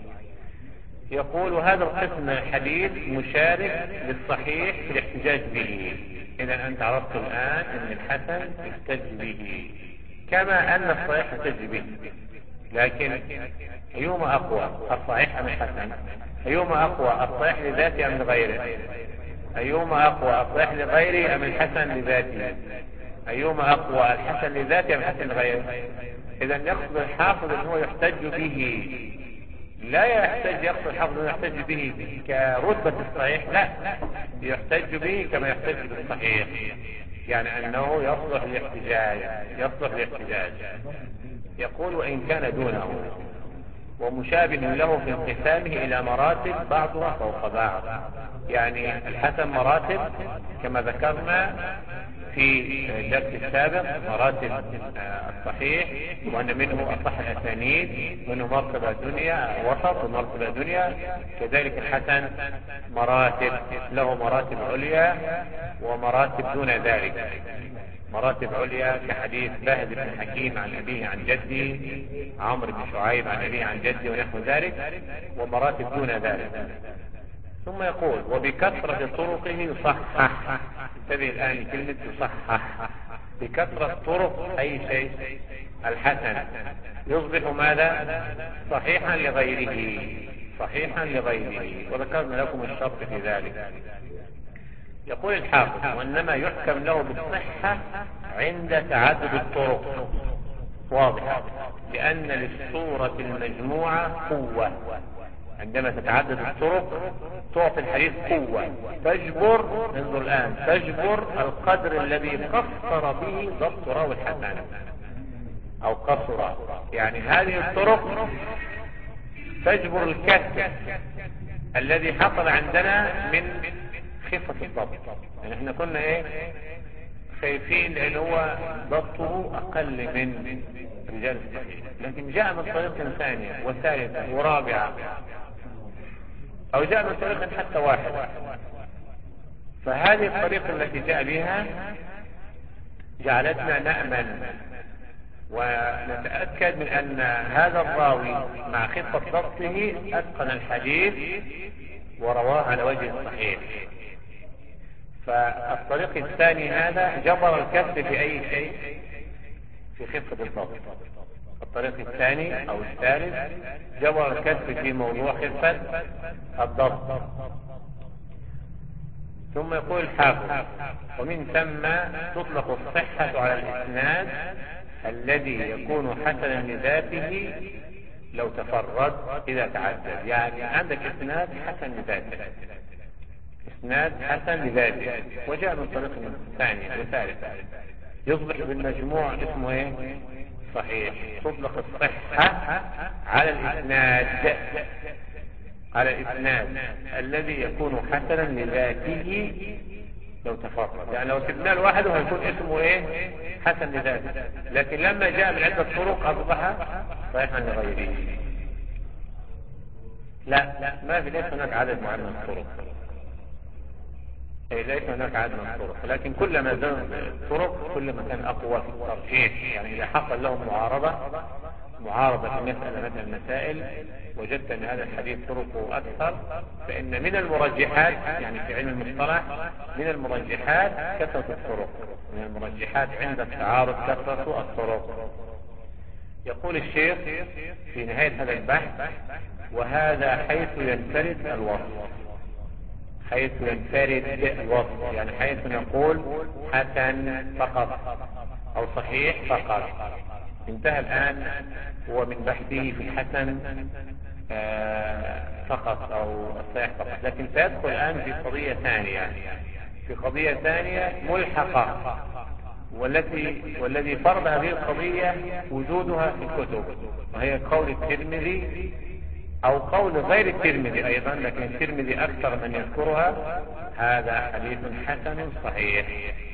يقول: وهذا القسم من الحديث مشارك للصحيح في الاحتجاج به. اذا انت عرفت الان ان الحسن يحتج به كما ان الصحيح يحتج به، لكن ايهما اقوى، الصحيح ام الحسن؟ ايهما اقوى، الصحيح لذاته ام لغيره؟ ايهما اقوى، الصحيح لغيره ام الحسن لذاته؟ ايهما اقوى، الحسن لذاته ام الحسن لغيره؟ اذا يقصد الحافظ ان هو يحتج به، لا يحتج يقصد الحافظ انه يحتج به كرتبة الصحيح، لا، يحتج به كما يحتج بالصحيح، يعني انه يصلح للاحتجاج، يصلح للاحتجاج. يقول: وان كان دونه ومشابه له في انقسامه الى مراتب بعضها فوق بعض. يعني الحسن مراتب كما ذكرنا في الدرس السابق، مراتب الصحيح، وان منه اصح الاسانيد، منه مرتبة دنيا وسط ومرتبة دنيا. كذلك الحسن مراتب، له مراتب عليا ومراتب دون ذلك. مراتب عليا كحديث باهز بن حكيم عن أبيه عن جده، عمرو بن شعيب عن أبيه عن جده ونحو ذلك، ومراتب دون ذلك. ثم يقول: وبكثرة طرقه يصحح. انتبه الآن كلمة يصحح، بكثرة طرق أي شيء الحسن يصبح ماذا؟ صحيحا لغيره، صحيحا لغيره، وذكرنا لكم الشرط في ذلك. يقول الحافظ: وإنما يحكم له بالصحة عند تعدد الطرق. واضح، لأن للصورة المجموعة قوة، عندما تتعدد الطرق تعطي الحديث قوة تجبر، انظر الآن، تجبر القدر الذي قصر به ضبط راوي الحسن أو قصر، يعني هذه الطرق تجبر الكسر الذي حصل عندنا من خفة الضبط. يعني احنا كنا ايه خايفين لان هو ضبطه اقل من رجال الصحيح، لكن جاء من طريق ثانية وثالثة ورابعة، او جاء من طريق حتى واحد، فهذه الطريقة التي جاء بها جعلتنا نأمن ونتأكد من ان هذا الراوي مع خفة ضبطه اتقن الحديث ورواه على وجه الصحيح. فالطريق الثاني هذا جبر الكسر في اي شيء في خفة الضبط. الطريق الثاني او الثالث جبر الكسر في موضوع خفة الضبط. ثم يقول الحافظ: ومن ثم تطلق الصحة على الاسناد الذي يكون حسنا لذاته لو تفرد اذا تعدد. يعني عندك اسناد حسن لذاته، إسناد حسن لذاته وجاء من طريق ثانية وثالثة يصبح بالمجموع اسمه ايه؟ صحيح. تطلق الصحة على الإسناد على الإسناد الذي يكون حسنا لذاته لو تفرد، يعني لو سبناه لوحده هيكون اسمه ايه؟ حسن لذاته، لكن لما جاء من عدة طرق أصبح صحيحا لغيره. لا ما في، ليس هناك عدد معين من الطرق، ليس هناك عدد من الطرق، لكن كلما زاد الطرق كلما كان أقوى في الترجيح. يعني إذا حصل له معارضة معارضة في مسألة مثل المسائل وجدت أن هذا الحديث طرقه أكثر، فإن من المرجحات، يعني في علم المصطلح من المرجحات كثرة الطرق، من المرجحات عند التعارض كثرة الطرق. يقول الشيخ في نهاية هذا البحث: وهذا حيث ينفرد الوصف، حيث ينفرد الوصف يعني حيث نقول حسن فقط أو صحيح فقط. انتهى الآن هو من بحثه في الحسن فقط أو الصحيح فقط، لكن سيدخل الآن في قضية ثانية، في قضية ثانية ملحقة، والتي والذي فرض هذه القضية وجودها في الكتب، وهي قول الترمذي أو قول غير الترمذي أيضا، لكن الترمذي أكثر من يذكرها: هذا حديث حسن صحيح،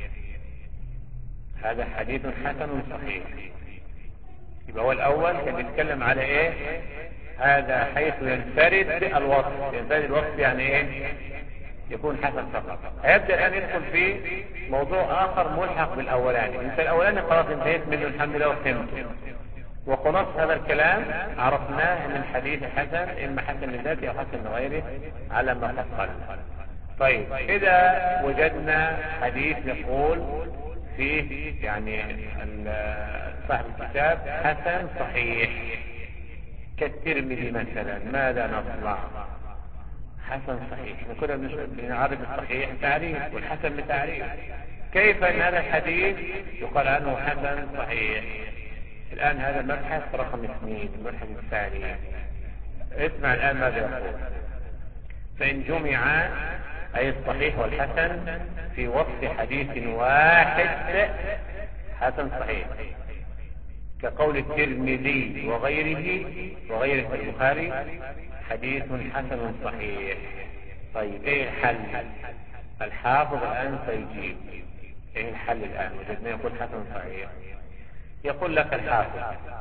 هذا حديث حسن صحيح. يبقى هو الأول كان بيتكلم على إيه؟ هذا حيث ينفرد الوصف. ينفرد الوصف يعني إيه؟ يكون حسن فقط. هيبدأ الآن يدخل في موضوع آخر ملحق بالأولاني. أنت الأولاني خلاص انتهيت منه الحمد لله وفهمته، وخلاص هذا الكلام عرفناه ان الحديث حسن اما حسن لذاته او حسن لغيره على ما قد. طيب اذا وجدنا حديث يقول فيه يعني صاحب الكتاب حسن صحيح كالترمذي مثلا، ماذا نصنع؟ حسن صحيح، كنا بنعرف الصحيح تعريف والحسن بتعريف. كيف ان هذا الحديث يقال عنه حسن صحيح؟ الآن هذا المبحث رقم اثنين، المبحث الثاني. اسمع الآن ماذا يقول: فإن جمع أي الصحيح والحسن في وصف حديث واحد حسن صحيح، كقول الترمذي وغيره وغيره البخاري حديث حسن صحيح. طيب ايه الحل؟ الحافظ الآن سيجيب ايه الحل. الآن وجدنا يقول حسن صحيح. يقول لك الحافظ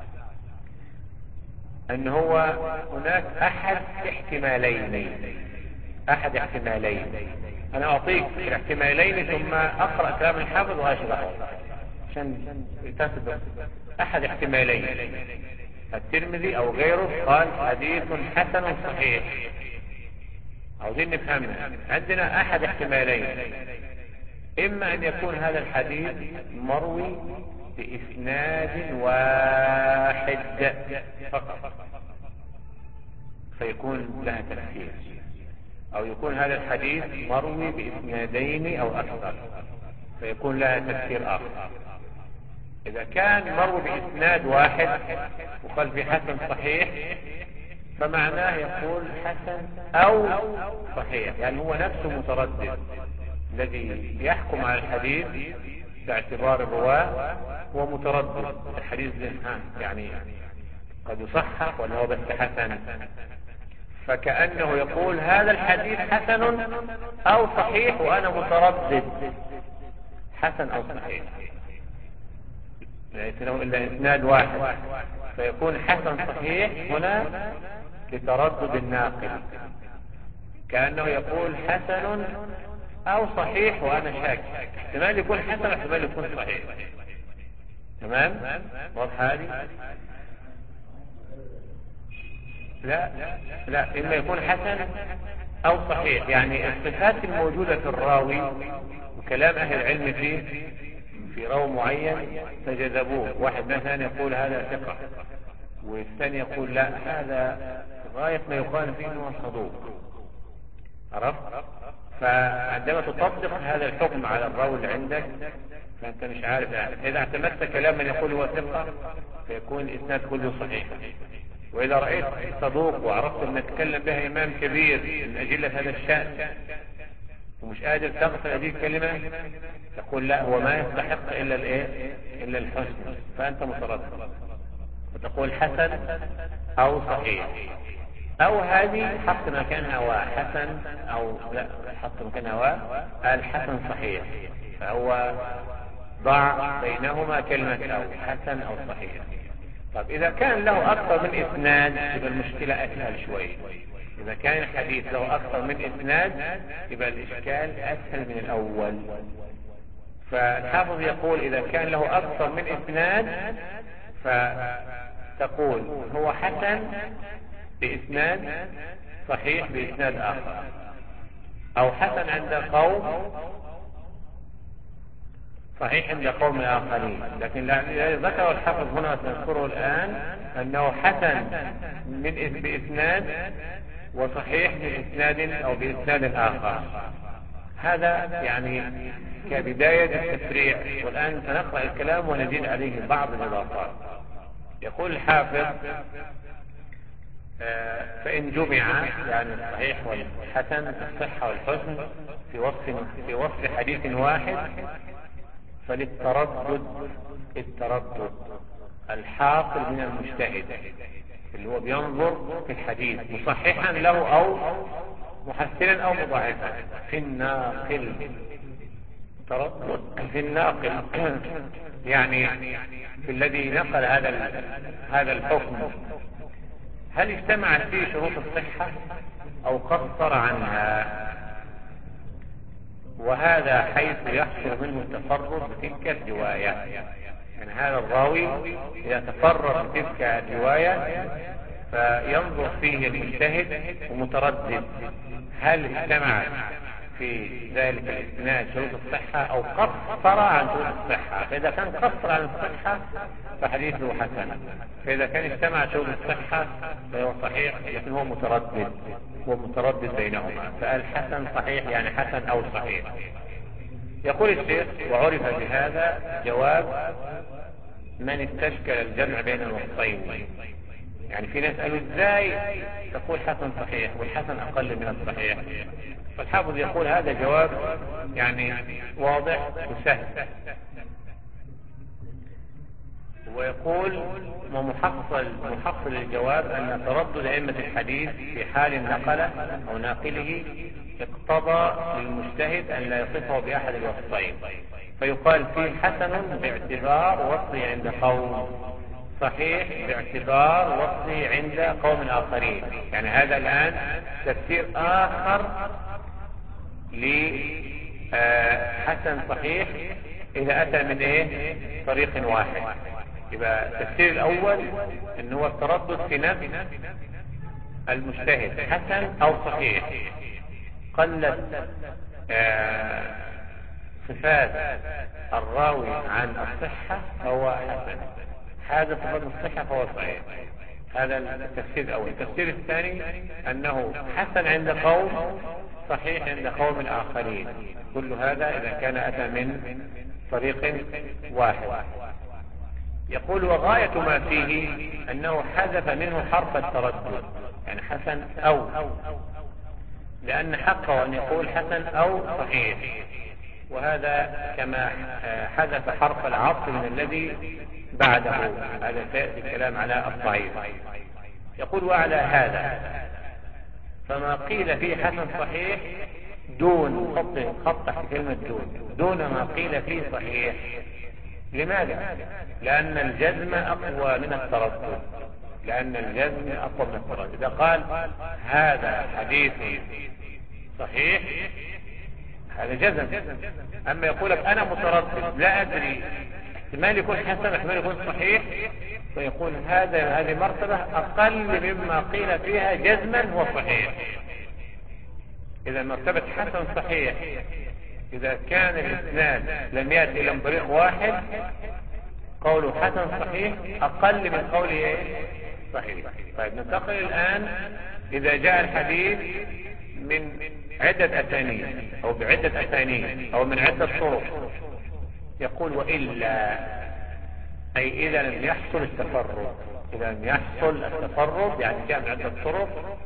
ان هو هناك احد احتمالين، احد احتمالين. انا اعطيك الاحتمالين ثم اقرأ كلام الحافظ واشرحه عشان تثبت. احد احتمالين: الترمذي او غيره قال حديث حسن صحيح. عاوزين نفهمها. عندنا احد احتمالين: اما ان يكون هذا الحديث مروي بإسناد واحد فقط فيكون لها تفسير، أو يكون هذا الحديث مروي بإسنادين أو أكثر فيكون لها تفسير آخر. إذا كان مروي بإسناد واحد وقال في حسن صحيح فمعناه يقول حسن أو صحيح، يعني هو نفسه متردد الذي يحكم على الحديث باعتبار الرواة هو متردد. الحديث يعني قد يصحح ولا هو بس حسن، فكأنه يقول هذا الحديث حسن أو صحيح وأنا متردد حسن أو صحيح، ليس له إلا إسناد واحد فيكون حسن صحيح هنا لتردد الناقل، كأنه يقول حسن أو صحيح وأنا شاك، احتمال يكون حسن احتمال يكون صحيح. تمام؟ واضح هذه؟ لا لا إما يكون حسن أو صحيح، يعني الصفات الموجودة في الراوي وكلام أهل العلم فيه في راوي معين فجذبوه. واحد مثلا يقول هذا ثقة والثاني يقول لا هذا غاية ما يقال فيه أنه صدوق. عرفت؟ فعندما تطبق هذا الحكم على الراوي اللي عندك فأنت مش عارف يعني. إذا اعتمدت كلام من يقول هو ثقة فيكون الإسناد كله صحيح، وإذا رأيت صدوق وعرفت أن تتكلم بها إمام كبير من أجلة هذا الشأن ومش قادر تغفل هذه الكلمة، تقول لا هو ما يستحق إلا الإيه إلا الحسن، فأنت متردد، وتقول حسن أو صحيح، أو هذه حط مكانها واو حسن، أو لا حط مكانها واو قال حسن صحيح، فهو ضع بينهما كلمة أو حسن أو صحيح. طب إذا كان له أكثر من إسناد يبقى المشكلة أسهل شوي. إذا كان الحديث له أكثر من إسناد يبقى الإشكال أسهل من الأول. فالحافظ يقول إذا كان له أكثر من إسناد فتقول هو حسن بإسناد، صحيح بإسناد آخر، أو حسن عند قوم، صحيح عند قوم آخرين. لكن ذكر الحافظ هنا سنذكره الآن أنه حسن من بإسناد وصحيح بإسناد أو بإسناد آخر. هذا يعني كبداية التفريع، والآن سنقرأ الكلام ونزيد عليه بعض الإضافات. يقول الحافظ آه فإن جمع يعني الصحيح والحسن، الصحة والحسن في وصف في وصف حديث واحد، فللتردد التردد الحاصل من المجتهد اللي هو بينظر في الحديث مصححا له أو محسنا أو مضاعفا في الناقل. تردد في الناقل يعني في الذي نقل هذا هذا الحكم، هل اجتمعت فيه شروط الصحة أو قصر عنها؟ وهذا حيث يحصل منه التفرد بتلك الرواية. يعني هذا الراوي إذا تفرد بتلك الرواية فينظر فيه المجتهد ومتردد هل اجتمع في ذلك الاسناد شروط الصحة أو قصر عن شروط الصحة. فإذا كان قصر عن الصحة فحديثه حسن، فإذا كان اجتمع شروط الصحة فهو صحيح، لكن هو متردد هو متردد بينهما، فقال حسن صحيح يعني حسن أو صحيح. يقول الشيخ وعرف بهذا جواب من استشكل الجمع بين الوصفين. يعني في ناس قالوا ازاي تقول حسن صحيح والحسن أقل من الصحيح؟ فالحافظ يقول هذا جواب يعني واضح وسهل، ويقول ومحصل محصل الجواب أن تردد أئمة الحديث في حال النقل أو ناقله اقتضى للمجتهد أن لا يصفه بأحد الوصفين، فيقال فيه حسن باعتبار وصفه عند قوم، صحيح باعتبار وصفه عند قوم آخرين. يعني هذا الآن تفسير آخر لحسن صحيح إذا أتى من إيه طريق واحد. يبقى التفسير الأول إن هو التردد في نفس المجتهد حسن أو صحيح، قلت صفات الراوي عن الصحة فهو حسن، هذا صفات الصحة فهو صحيح. هذا التفسير الأول. التفسير الثاني أنه حسن عند قوم، صحيح عند قوم آخرين. كل هذا إذا كان أتى من طريق واحد. يقول وغاية ما فيه أنه حذف منه حرف التردد، يعني حسن أو، لأن حقه أن يقول حسن أو صحيح، وهذا كما حذف حرف العطف من الذي بعده. هذا سيأتي الكلام على الضعيف. يقول وعلى هذا فما قيل فيه حسن صحيح دون خط خط تحت كلمة دون دون ما قيل فيه صحيح. لماذا؟ لأن الجزم أقوى من التردد، لأن الجزم أقوى من التردد. إذا قال هذا حديث صحيح هذا جزم، أما يقولك أنا متردد لا أدري، احتمال يكون حسن احتمال يكون صحيح، فيقول هذا هذه مرتبة أقل مما قيل فيها جزما وصحيح. إذا مرتبة حسن صحيح إذا كان الإسناد لم يأتي إلى طريق واحد قوله حسن صحيح أقل من قوله صحيح. طيب ننتقل الآن إذا جاء الحديث من عدة أسانيد أو بعدة أسانيد أو من عدة طرق، يقول وإلا أي إذا لم يحصل التفرد، إذا لم يحصل التفرد يعني جاء من عدة طرق،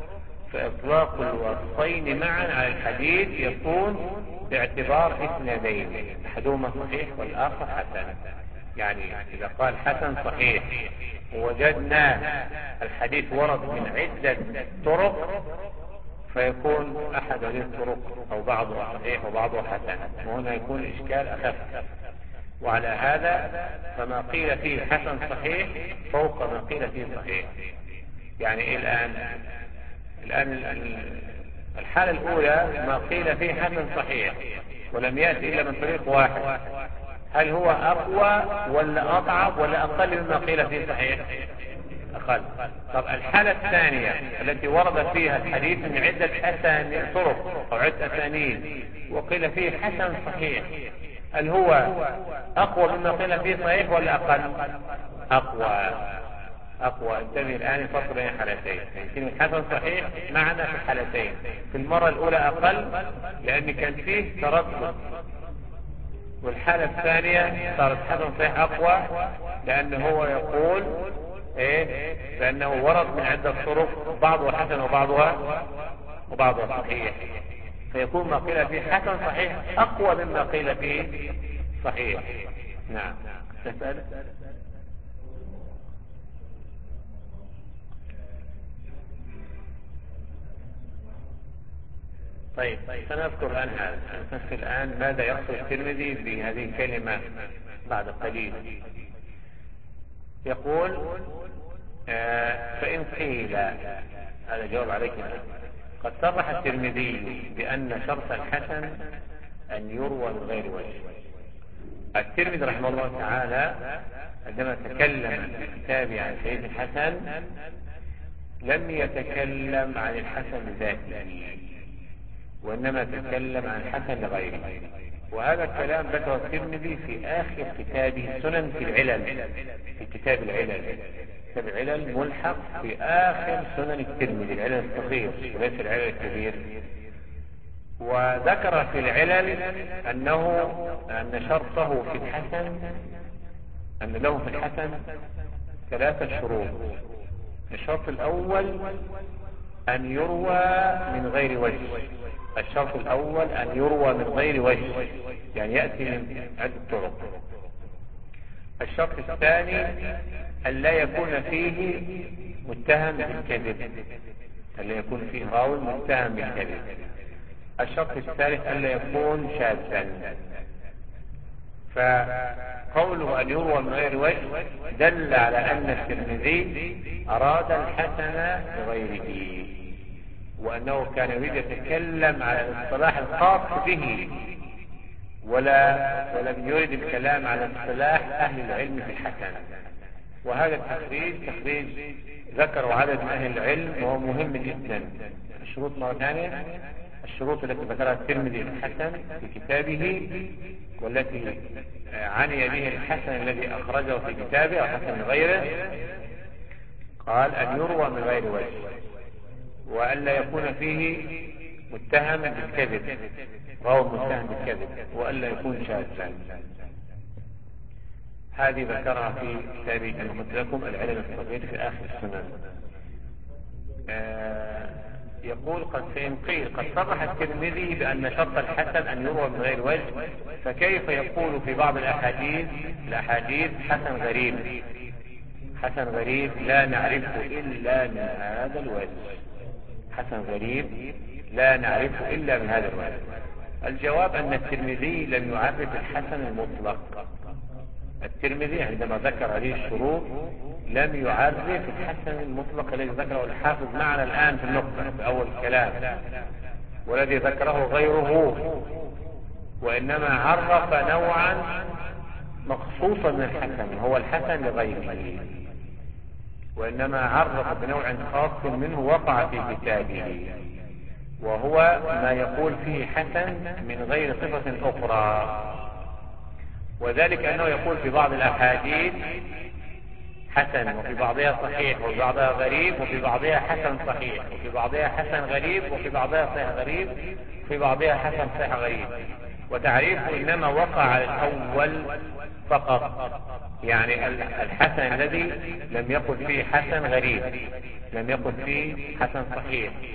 فإطلاق الوصفين معا على الحديث يكون باعتبار اثنين، أحدهما صحيح والآخر حسن. يعني إذا قال حسن صحيح ووجدنا الحديث ورد من عدة طرق فيكون أحد هذه الطرق أو بعضها صحيح وبعضها حسن، وهنا يكون الإشكال أخف. وعلى هذا فما قيل فيه حسن صحيح فوق ما قيل فيه صحيح. يعني إيه الآن؟ الآن الحالة الأولى ما قيل فيه حسن صحيح ولم يأتي إلا من طريق واحد، هل هو أقوى ولا أضعف ولا أقل مما قيل فيه صحيح؟ أقل. طب الحالة الثانية التي ورد فيها الحديث من عدة أسانيد طرق أو عدة أسانيد وقيل فيه حسن صحيح، هل هو أقوى مما قيل فيه صحيح ولا أقل؟ أقوى. أقوى. انتبه الآن الفرق بين الحالتين، يمكن حسن صحيح معنا في الحالتين. في المرة الأولى أقل لأن كان فيه تردد، والحالة الثانية صارت حسن صحيح أقوى لأنه هو يقول إيه؟ لأنه ورد من عدة طرق بعضها حسن وبعضها وبعضها صحيح، فيكون ما قيل فيه حسن صحيح أقوى مما قيل فيه صحيح. نعم. تسأل؟ طيب سنذكر الآن هذا، سنذكر الآن ماذا يقصد الترمذي بهذه الكلمة بعد قليل. يقول آه فإن قيل، هذا جواب عليك الآن، قد صرح الترمذي بأن شرط الحسن أن يروى من غير وجه. الترمذي رحمه الله تعالى عندما تكلم في كتابه عن سيد الحسن لم يتكلم عن الحسن ذاته، وإنما تكلم عن الحسن لغيره. وهذا الكلام ذكر الترمذي في آخر كتابه سنن في العلل، في كتاب العلل، كتاب العلل ملحق في آخر سنن الترمذي، العلل الصغير وليس العلل الكبير. وذكر في العلل أنه أن شرطه في الحسن أن له في الحسن ثلاثة شروط. الشرط الأول أن يروى من غير وجه. الشرط الأول أن يروى من غير وجه، يعني يأتي من عدة طرق. الشرط الثاني أن لا يكون فيه متهم بالكذب، أن لا يكون فيه راوي متهم بالكذب. الشرط الثالث أن لا يكون شاذا. فقوله أن يروى من غير وجه دل على أن الترمذي أراد الحسن لغيره، وأنه كان يريد يتكلم على الاصطلاح الخاص به ولا ولم يريد الكلام على اصطلاح أهل العلم في الحسن. وهذا التخريج تخريج ذكروا عدد من أهل العلم وهو مهم جدا. الشروط مرة ثانية، الشروط التي ذكرها الترمذي في الحسن في كتابه والتي عني به الحسن الذي أخرجه في كتابه أو حسن غيره، قال أن يروى من غير وجه، وأن لا يكون فيه متهم بالكذب، راوي متهم بالكذب، وأن لا يكون شاذا. هذه ذكرها في كتابه كما قلت لكم العلل الصغير في آخر السنن. آه يقول قد فإن قيل قد صرح الترمذي بأن شرط الحسن أن يروى من غير وجه، فكيف يقول في بعض الأحاديث الأحاديث حسن غريب، حسن غريب لا نعرفه إلا من هذا الوجه، حسن غريب لا نعرفه إلا من هذا الوجه. الجواب أن الترمذي لم يعرف الحسن المطلق. الترمذي عندما ذكر هذه الشروط لم يعرف الحسن المطلق الذي ذكره الحافظ معنا الآن في النقطة في أول الكلام، والذي ذكره غيره، وإنما عرف نوعا مخصوصا من الحسن هو الحسن لغيره، وإنما عرف بنوع خاص منه وقع في كتابه، وهو ما يقول فيه حسن من غير صفة أخرى. وذلك أنه يقول في بعض الأحاديث حسن، وفي بعضها صحيح، وفي بعضها غريب، وفي بعضها حسن صحيح، وفي بعضها حسن غريب، وفي بعضها صحيح غريب، وفي بعضها حسن صحيح غريب. وتعريفه إنما وقع على الأول فقط، يعني الحسن الذي لم يقل فيه حسن غريب، لم يقل فيه حسن صحيح،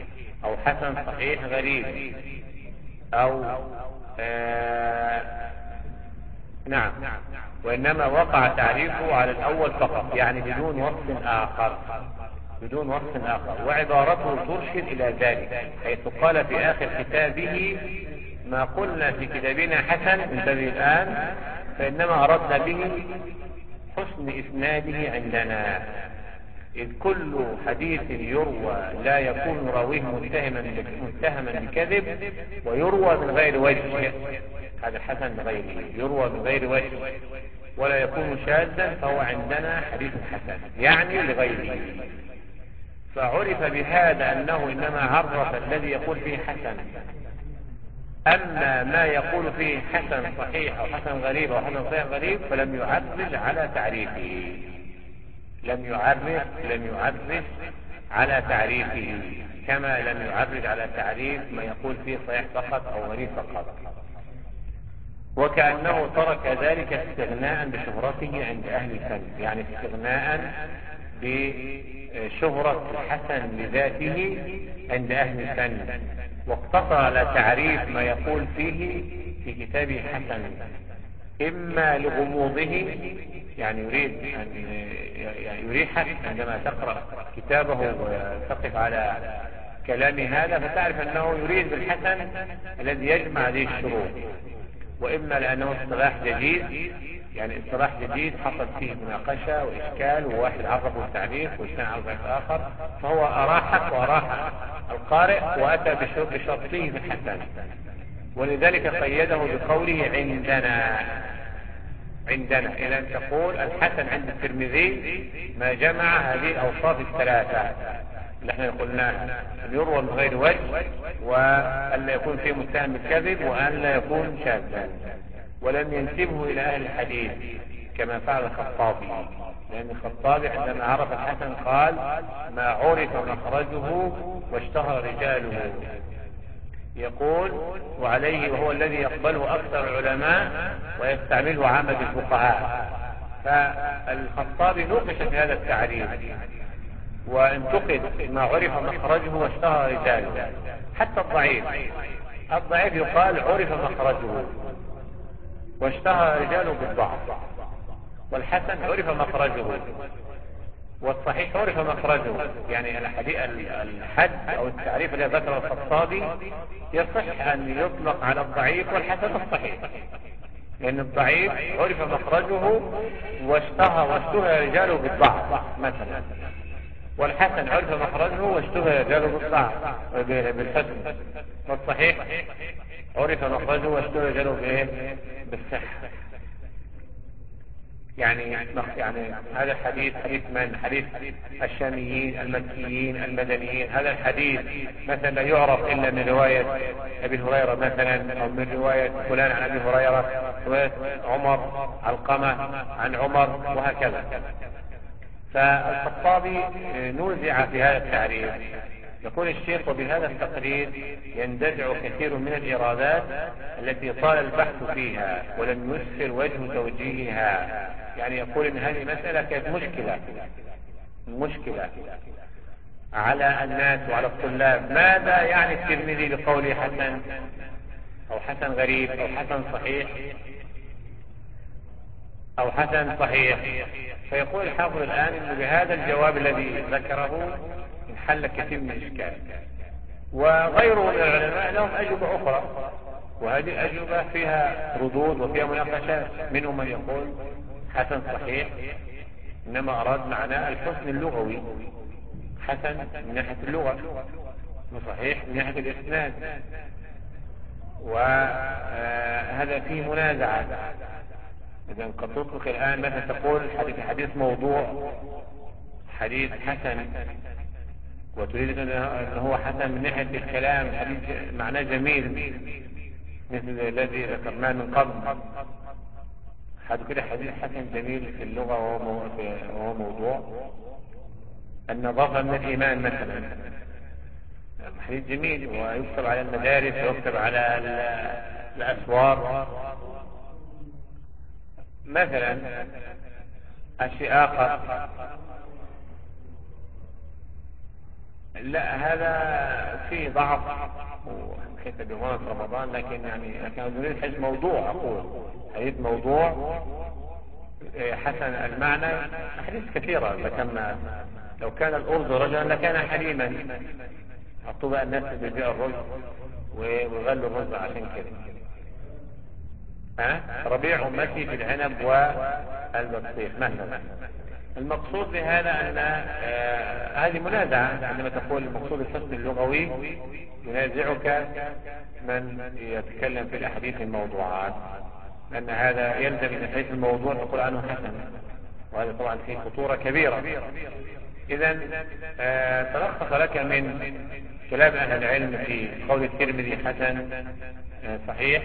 أو حسن صحيح غريب، أو آه نعم، وإنما وقع تعريفه على الأول فقط، يعني بدون وصف آخر، بدون وصف آخر، وعبارته ترشد إلى ذلك، حيث قال في آخر كتابه: ما قلنا في كتابنا حسن، انتبه الآن، فإنما أردنا به حسن إسناده عندنا، إذ كل حديث يروى لا يكون راويه متهما متهما بكذب، ويروى من غير وجه، هذا حسن لغيره، يروى من غير وجه ولا يكون شاذا، فهو عندنا حديث حسن، يعني لغيره. فعرف بهذا أنه إنما عرف الذي يقول فيه حسن، أما ما يقول فيه حسن صحيح أو حسن غريب أو حسن صحيح غريب فلم يعرج على تعريفه، لم يعرج لم يعرج على تعريفه، كما لم يعرج على تعريف ما يقول فيه صحيح فقط أو غريب فقط، وكأنه ترك ذلك استغناء بشهرته عند أهل الفن، يعني استغناء بشهرة الحسن لذاته عند أهل الفن، واقتصر على تعريف ما يقول فيه في كتابه حسن، إما لغموضه، يعني يريد أن يعني يريحك عندما تقرأ كتابه وتقف على كلام هذا فتعرف أنه يريد بالحسن الذي يجمع هذه الشروط، وإما لأنه اصطلاح جديد، يعني اصطلاح جديد حصل فيه مناقشة وإشكال، وواحد عرفه التعريف واثنين عرفه آخر، فهو أراحك وأراح القارئ وأتى بشرطه بالحسن، ولذلك قيده بقوله عندنا. عندنا إلى أن تقول الحسن عند الترمذي ما جمع هذه الأوصاف الثلاثة اللي احنا قلناها: أن يروى من غير وجه، وأن لا يكون فيه متهم بالكذب، وأن لا يكون شاذا، ولم ينسبه إلى أهل الحديث كما فعل الخطابي، لأن الخطابي عندما عرف الحسن قال: ما عرف مخرجه واشتهر رجاله، يقول وعليه وهو الذي يقبله أكثر العلماء ويستعمله عامة الفقهاء. فالخطابي نوقش في هذا التعريف وانتقد ما عرف مخرجه واشتهر رجاله. حتى الضعيف الضعيف يقال عرف مخرجه واشتهر رجاله بالضعف، والحسن عرف مخرجه والصحيح عرف مخرجه. يعني الحد أو التعريف الذي ذكره الخطابي يصح أن يطلق على الضعيف والحسن الصحيح، لأن الضعيف عرف مخرجه واشتهر واشتهر رجاله بالضعف مثلا، والحسن عرف مخرجه واشتهر رجاله بالضعف بالحسن، والصحيح عرف مخرجه واشتهر رجاله بالصحة. يعني يعني هذا الحديث حديث من؟ حديث الشاميين المكيين المدنيين. هذا الحديث مثلا لا يعرف إلا من رواية أبي هريرة مثلا، أو من رواية فلان عن أبي هريرة، رواية عمر علقمة عن عمر، وهكذا. فالخطابي نوزع في هذا التعريف. يقول الشيخ: وبهذا التقرير يندفع كثير من الإرادات التي طال البحث فيها ولم يسفر وجه توجيهها. يعني يقول إن هذه مسألة كانت مشكلة مشكلة على الناس وعلى الطلاب. ماذا يعني الترمذي بقوله حسن أو حسن غريب أو حسن صحيح أو حسن صحيح؟ فيقول الحافظ الآن إنه بهذا الجواب الذي ذكره انحل كثير من الإشكال. وغيره من العلماء لهم أجوبة أخرى، وهذه الأجوبة فيها ردود وفيها مناقشات. منهم من يقول حسن صحيح إنما أراد معناه الحسن اللغوي، حسن من ناحية اللغة وصحيح من ناحية الإسناد، وهذا فيه منازعة. إذا قد تطلق الآن مثلا تقول حديث حديث موضوع حديث حسن، وتريد أن هو حسن من ناحية الكلام، حديث معناه جميل مثل الذي ذكرناه من قبل. هذا كده حديث حسن جميل في اللغة وهو موضوع. النظافة من الإيمان مثلا حديث جميل ويكتب على المدارس ويكتب على الأسوار مثلا. الشيء آخر لا هذا فيه ضعف وحتى بمعنى رمضان، لكن يعني كان نريد حديث موضوع، أقول حديث موضوع حسن المعنى. أحاديث كثيرة ذكرنا لو كان الأرز رجلا لكان حليما، حطوا بقى الناس اللي بيبيعوا الرز ويغلوا الرز عشان كده. ها ربيع أمتي في العنب والبطيخ مثلا. المقصود بهذا أن آه هذه منازعة، عندما تقول المقصود الحسن اللغوي ينازعك من يتكلم في الأحاديث الموضوعات، لأن هذا يلزم من حيث الموضوع تقول عنه حسن، وهذا طبعا فيه خطورة كبيرة. إذا آه تلخص لك من كلام أهل العلم في قول الترمذي حسن آه صحيح،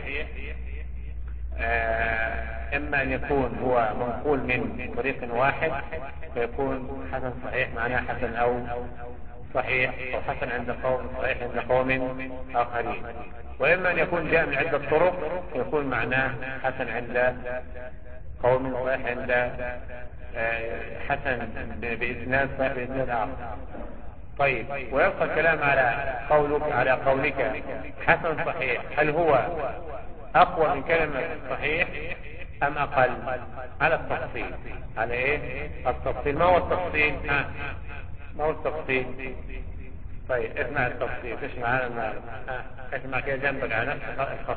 آه إما أن يكون هو منقول من طريق واحد فيكون حسن صحيح معناه حسن أو صحيح، أو حسن عند قوم صحيح عند قوم آخرين، وإما أن يكون جاء من عدة طرق فيكون معناه حسن عند قوم صحيح عند آه حسن بإسناد صحيح بإسناد آخر. طيب، ويبقى الكلام على قولك على قولك حسن صحيح، هل هو أقوى من كلمة صحيح أم أقل؟ على التفصيل. على إيه؟ التفصيل. ما هو التفصيل؟ ها ما هو التفصيل؟ طيب اسمع التفصيل. اسمع هذا المعلم. ها اسمع كده جنبك على نفس الخط.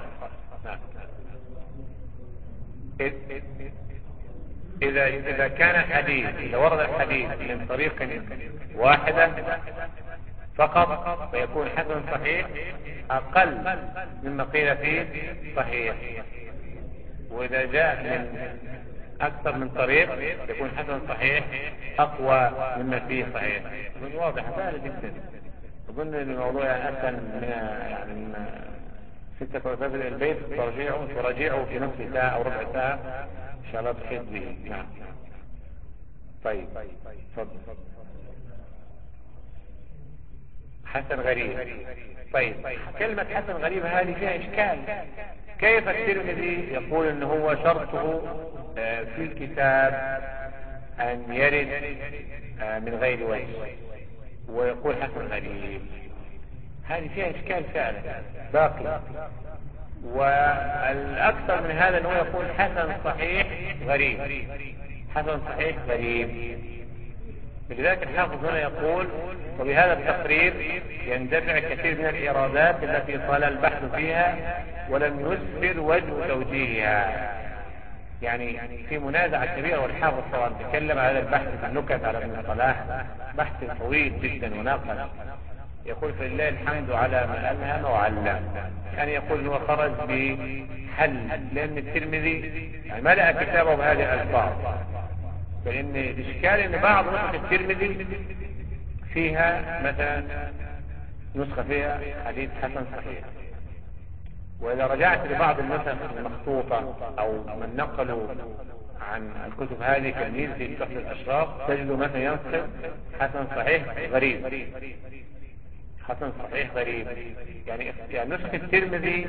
إذا إذا كان حديث، إذا ورد الحديث من طريق واحدة فقط فيكون حسن صحيح أقل مما قيل فيه صحيح، وإذا جاء من أكثر من طريق يكون حسن صحيح أقوى مما فيه صحيح. واضح سهل جدا. أظن الموضوع أسهل من يعني من ستة فوائد البيت تراجعه تراجعه في نصف ساعة أو ربع ساعة إن شاء الله تحيط به. نعم. طيب تفضل. حسن غريب. طيب كلمة حسن غريب هذه فيها إشكال. كيف الترمذي يقول إن هو شرطه في الكتاب أن يرد من غير وجه ويقول حسن غريب؟ هذه فيها إشكال فعلا باقي. والأكثر من هذا أنه يقول حسن صحيح غريب، حسن صحيح غريب. لذلك الحافظ هنا يقول وبهذا التقرير يندفع كثير من الإيرادات التي طال البحث فيها ولم يسفر وجه توجيهها. يعني في منازعة كبيرة، والحافظ طبعا تكلم على البحث في النكت على ابن الصلاح، بحث طويل جدا وناقش. يقول فلله الحمد على ما ألهم وعلم، يعني يقول هو خرج بحل، لأن الترمذي يعني ملأ كتابه بهذه الألفاظ. فإن الإشكال أن بعض نسخ الترمذي فيها مثلا نسخة فيها حديث حسن صحيح، وإذا رجعت لبعض النسخ المخطوطة أو من نقلوا عن الكتب هذه كالميزي في تحفة الأشراف تجد مثلا ينسخ حسن صحيح غريب، حسن صحيح غريب. يعني يعني نسخة الترمذي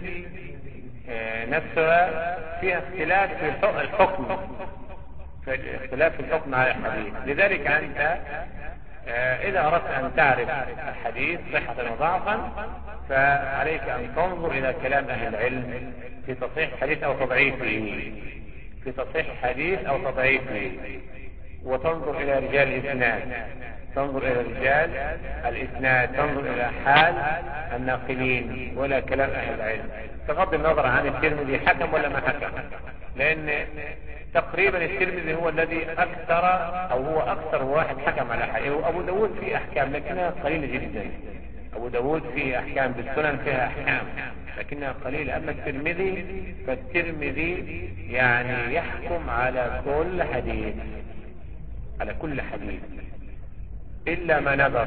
نفسها فيها اختلاف في الحكم، في اختلاف في الحكم على الحديث. لذلك أنت إذا أردت أن تعرف الحديث صحة وضعفا فعليك أن تنظر إلى كلام أهل العلم في تصحيح حديث أو تضعيفه، في تصحيح حديث أو تضعيفه، وتنظر إلى رجال الإسناد، تنظر إلى رجال الإسناد، تنظر إلى حال الناقلين ولا كلام أهل العلم، بغض النظر عن الترمذي حكم ولا ما حكم. لأن تقريبا الترمذي هو الذي أكثر أو هو أكثر واحد حكم على حديث. أبو داود فيه أحكام لكنها قليلة جدا، أبو داود فيه أحكام بالسنن فيها أحكام لكنها قليلة. أما الترمذي فالترمذي يعني يحكم على كل حديث، على كل حديث إلا ما نظر.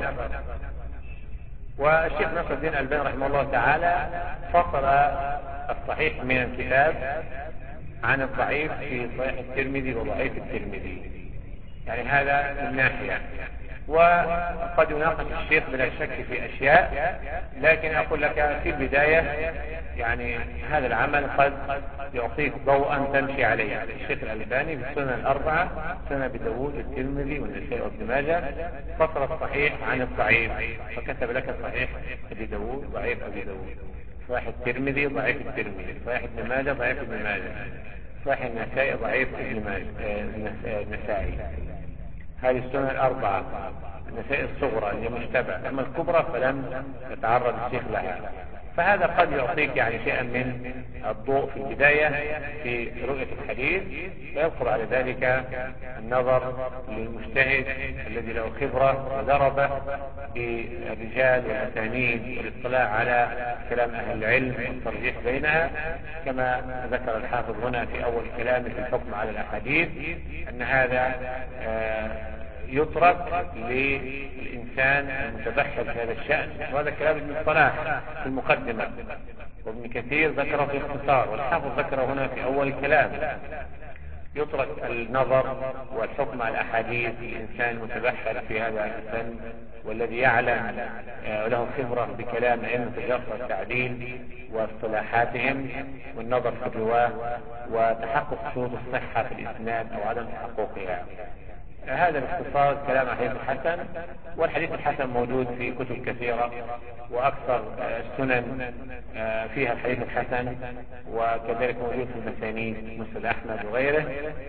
والشيخ ناصر الدين الألباني رحمه الله تعالى فصل الصحيح من الكتاب عن الضعيف في صحيح الترمذي وضعيف الترمذي، يعني هذا من ناحية. وقد يناقش الشيخ بلا شك في أشياء، لكن أقول لك في البداية يعني هذا العمل قد يعطيك ضوءا تمشي عليه. الشيخ الألباني في السنن الأربعة، سنن أبي داود والترمذي والنسائي وابن ماجه، فصل الصحيح عن الضعيف، فكتب لك صحيح أبي داود ضعيف أبي داود، صحيح الترمذي ضعيف الترمذي، صحيح ابن ماجه ضعيف ابن ماجه، صحيح النسائي ضعيف ابن ماجه النسائي. هذه السنن الأربعة، النسائي الصغرى اللي مشتبه، أما الكبرى فلم يتعرض الشيخ لها. فهذا قد يعطيك يعني شيئا من الضوء في البداية في رؤية الحديث، ويدخل على ذلك النظر للمجتهد الذي له خبرة ودربة بالرجال والأسانيد والاطلاع على كلام أهل العلم والترجيح بينها، كما ذكر الحافظ هنا في أول كلامه في الحكم على الأحاديث أن هذا آه يترك للإنسان المتبحر في هذا الشأن. وهذا كلام ابن صلاح في المقدمة، وابن كثير ذكره في اختصار، والحافظ ذكره هنا في أول الكلام. يترك النظر والحكم على الأحاديث للإنسان المتبحر في هذا الفن، والذي يعلم وله خبرة بكلام أئمة الجرح والتعديل واصطلاحاتهم، والنظر في الرواة وتحقق شروط الصحة في الإسناد أو عدم تحققها. هذا باختصار كلام الحديث الحسن. والحديث الحسن موجود في كتب كثيرة، وأكثر السنن فيها الحديث الحسن، وكذلك موجود في المسانيد مسند أحمد وغيره.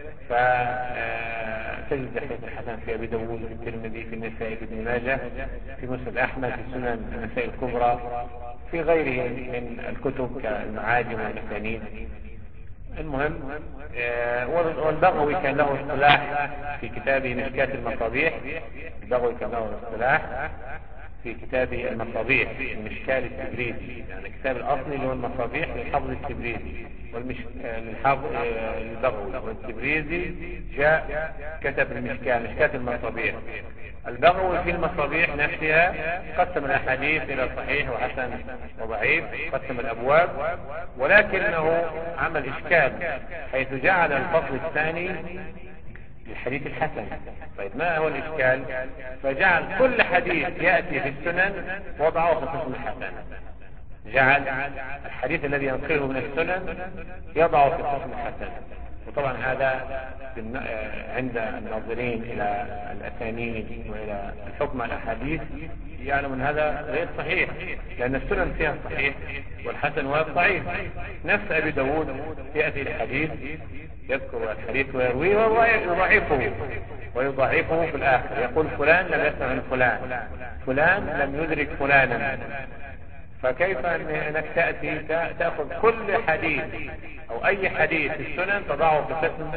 فتجد الحديث الحسن في أبي داود، في الترمذي، في النسائي، في ابن ماجه، في مسند أحمد، في سنن النسائي الكبرى، في غيره من الكتب كالمعاجم والمسانيد. المهم آه والبغوي كان له اصطلاح في كتابه مشكاة المصابيح. البغوي كان له اصطلاح في كتابه المصابيح، المشكاة للتبريزي، يعني الكتاب الأصلي اللي هو المصابيح للحافظ التبريزي والمش... للحافظ البغوي، والتبريزي جاء كتب المشكاة، مشكاة المصابيح. البغوي في المصابيح نفسها قسم الأحاديث إلى صحيح وحسن وضعيف، قسم الأبواب، ولكنه عمل إشكال حيث جعل الفصل الثاني للحديث الحسن. طيب ما هو الإشكال؟ فجعل كل حديث يأتي في السنن وضعه في القسم الحسن، جعل الحديث الذي ينقله من السنن يضعه في القسم الحسن. وطبعا هذا عند الناظرين إلى الأسانيد وإلى الحكم على الأحاديث يعلم أن هذا غير صحيح، لأن السنن فيها الصحيح والحسن والضعيف. نفس أبي داود يأتي الحديث يذكر الحديث ويرويه ويضعفه ويضعفه في الآخر، يقول فلان لم يسمع من فلان، فلان لم يدرك فلانا. فكيف أنك تأتي تأخذ كل حديث أو أي حديث في السنن تضعه في قسم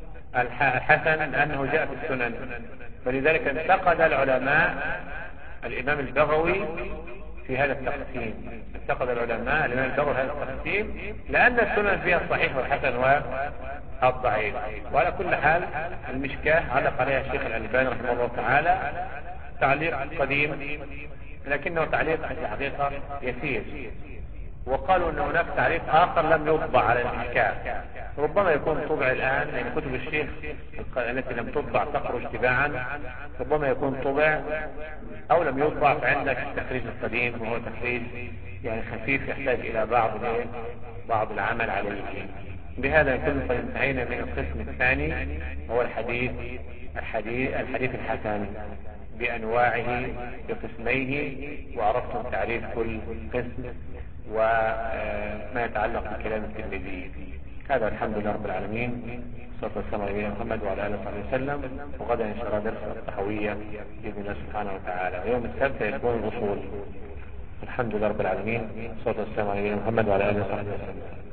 الحسن لأنه جاء في السنن؟ فلذلك انتقد العلماء الإمام البغوي في هذا التقسيم، انتقد العلماء الإمام البغوي هذا التقسيم لأن السنن فيها الصحيح والحسن والضعيف. وعلى كل حال المشكاة علق عليها الشيخ الألباني رحمه الله تعالى تعليق قديم، لكنه تعليق في الحقيقة يسير. وقالوا أن هناك تعليق آخر لم يطبع على المشكاة، ربما يكون طبع الآن، يعني كتب الشيخ التي لم تطبع تخرج تباعا، ربما يكون طبع أو لم يطبع. فعندك التخريج القديم وهو تخريج يعني خفيف يحتاج إلى بعض بعض العمل عليه. بهذا يكون قد انتهينا من القسم الثاني وهو الحديث الحديث الحديث الحسن بأنواعه بقسميه، وعرفتم تعريف كل قسم وما يتعلق بالكلام الترمذي. هذا الحمد لله رب العالمين، والصلاة والسلام على نبينا محمد وعلى آله وصحبه وسلم. وغدا إن شاء الله درس الطحاوية بإذن الله سبحانه وتعالى، ويوم السبت يكون الأصول. الحمد لله رب العالمين، والصلاة والسلام على نبينا محمد وعلى آله وصحبه وسلم.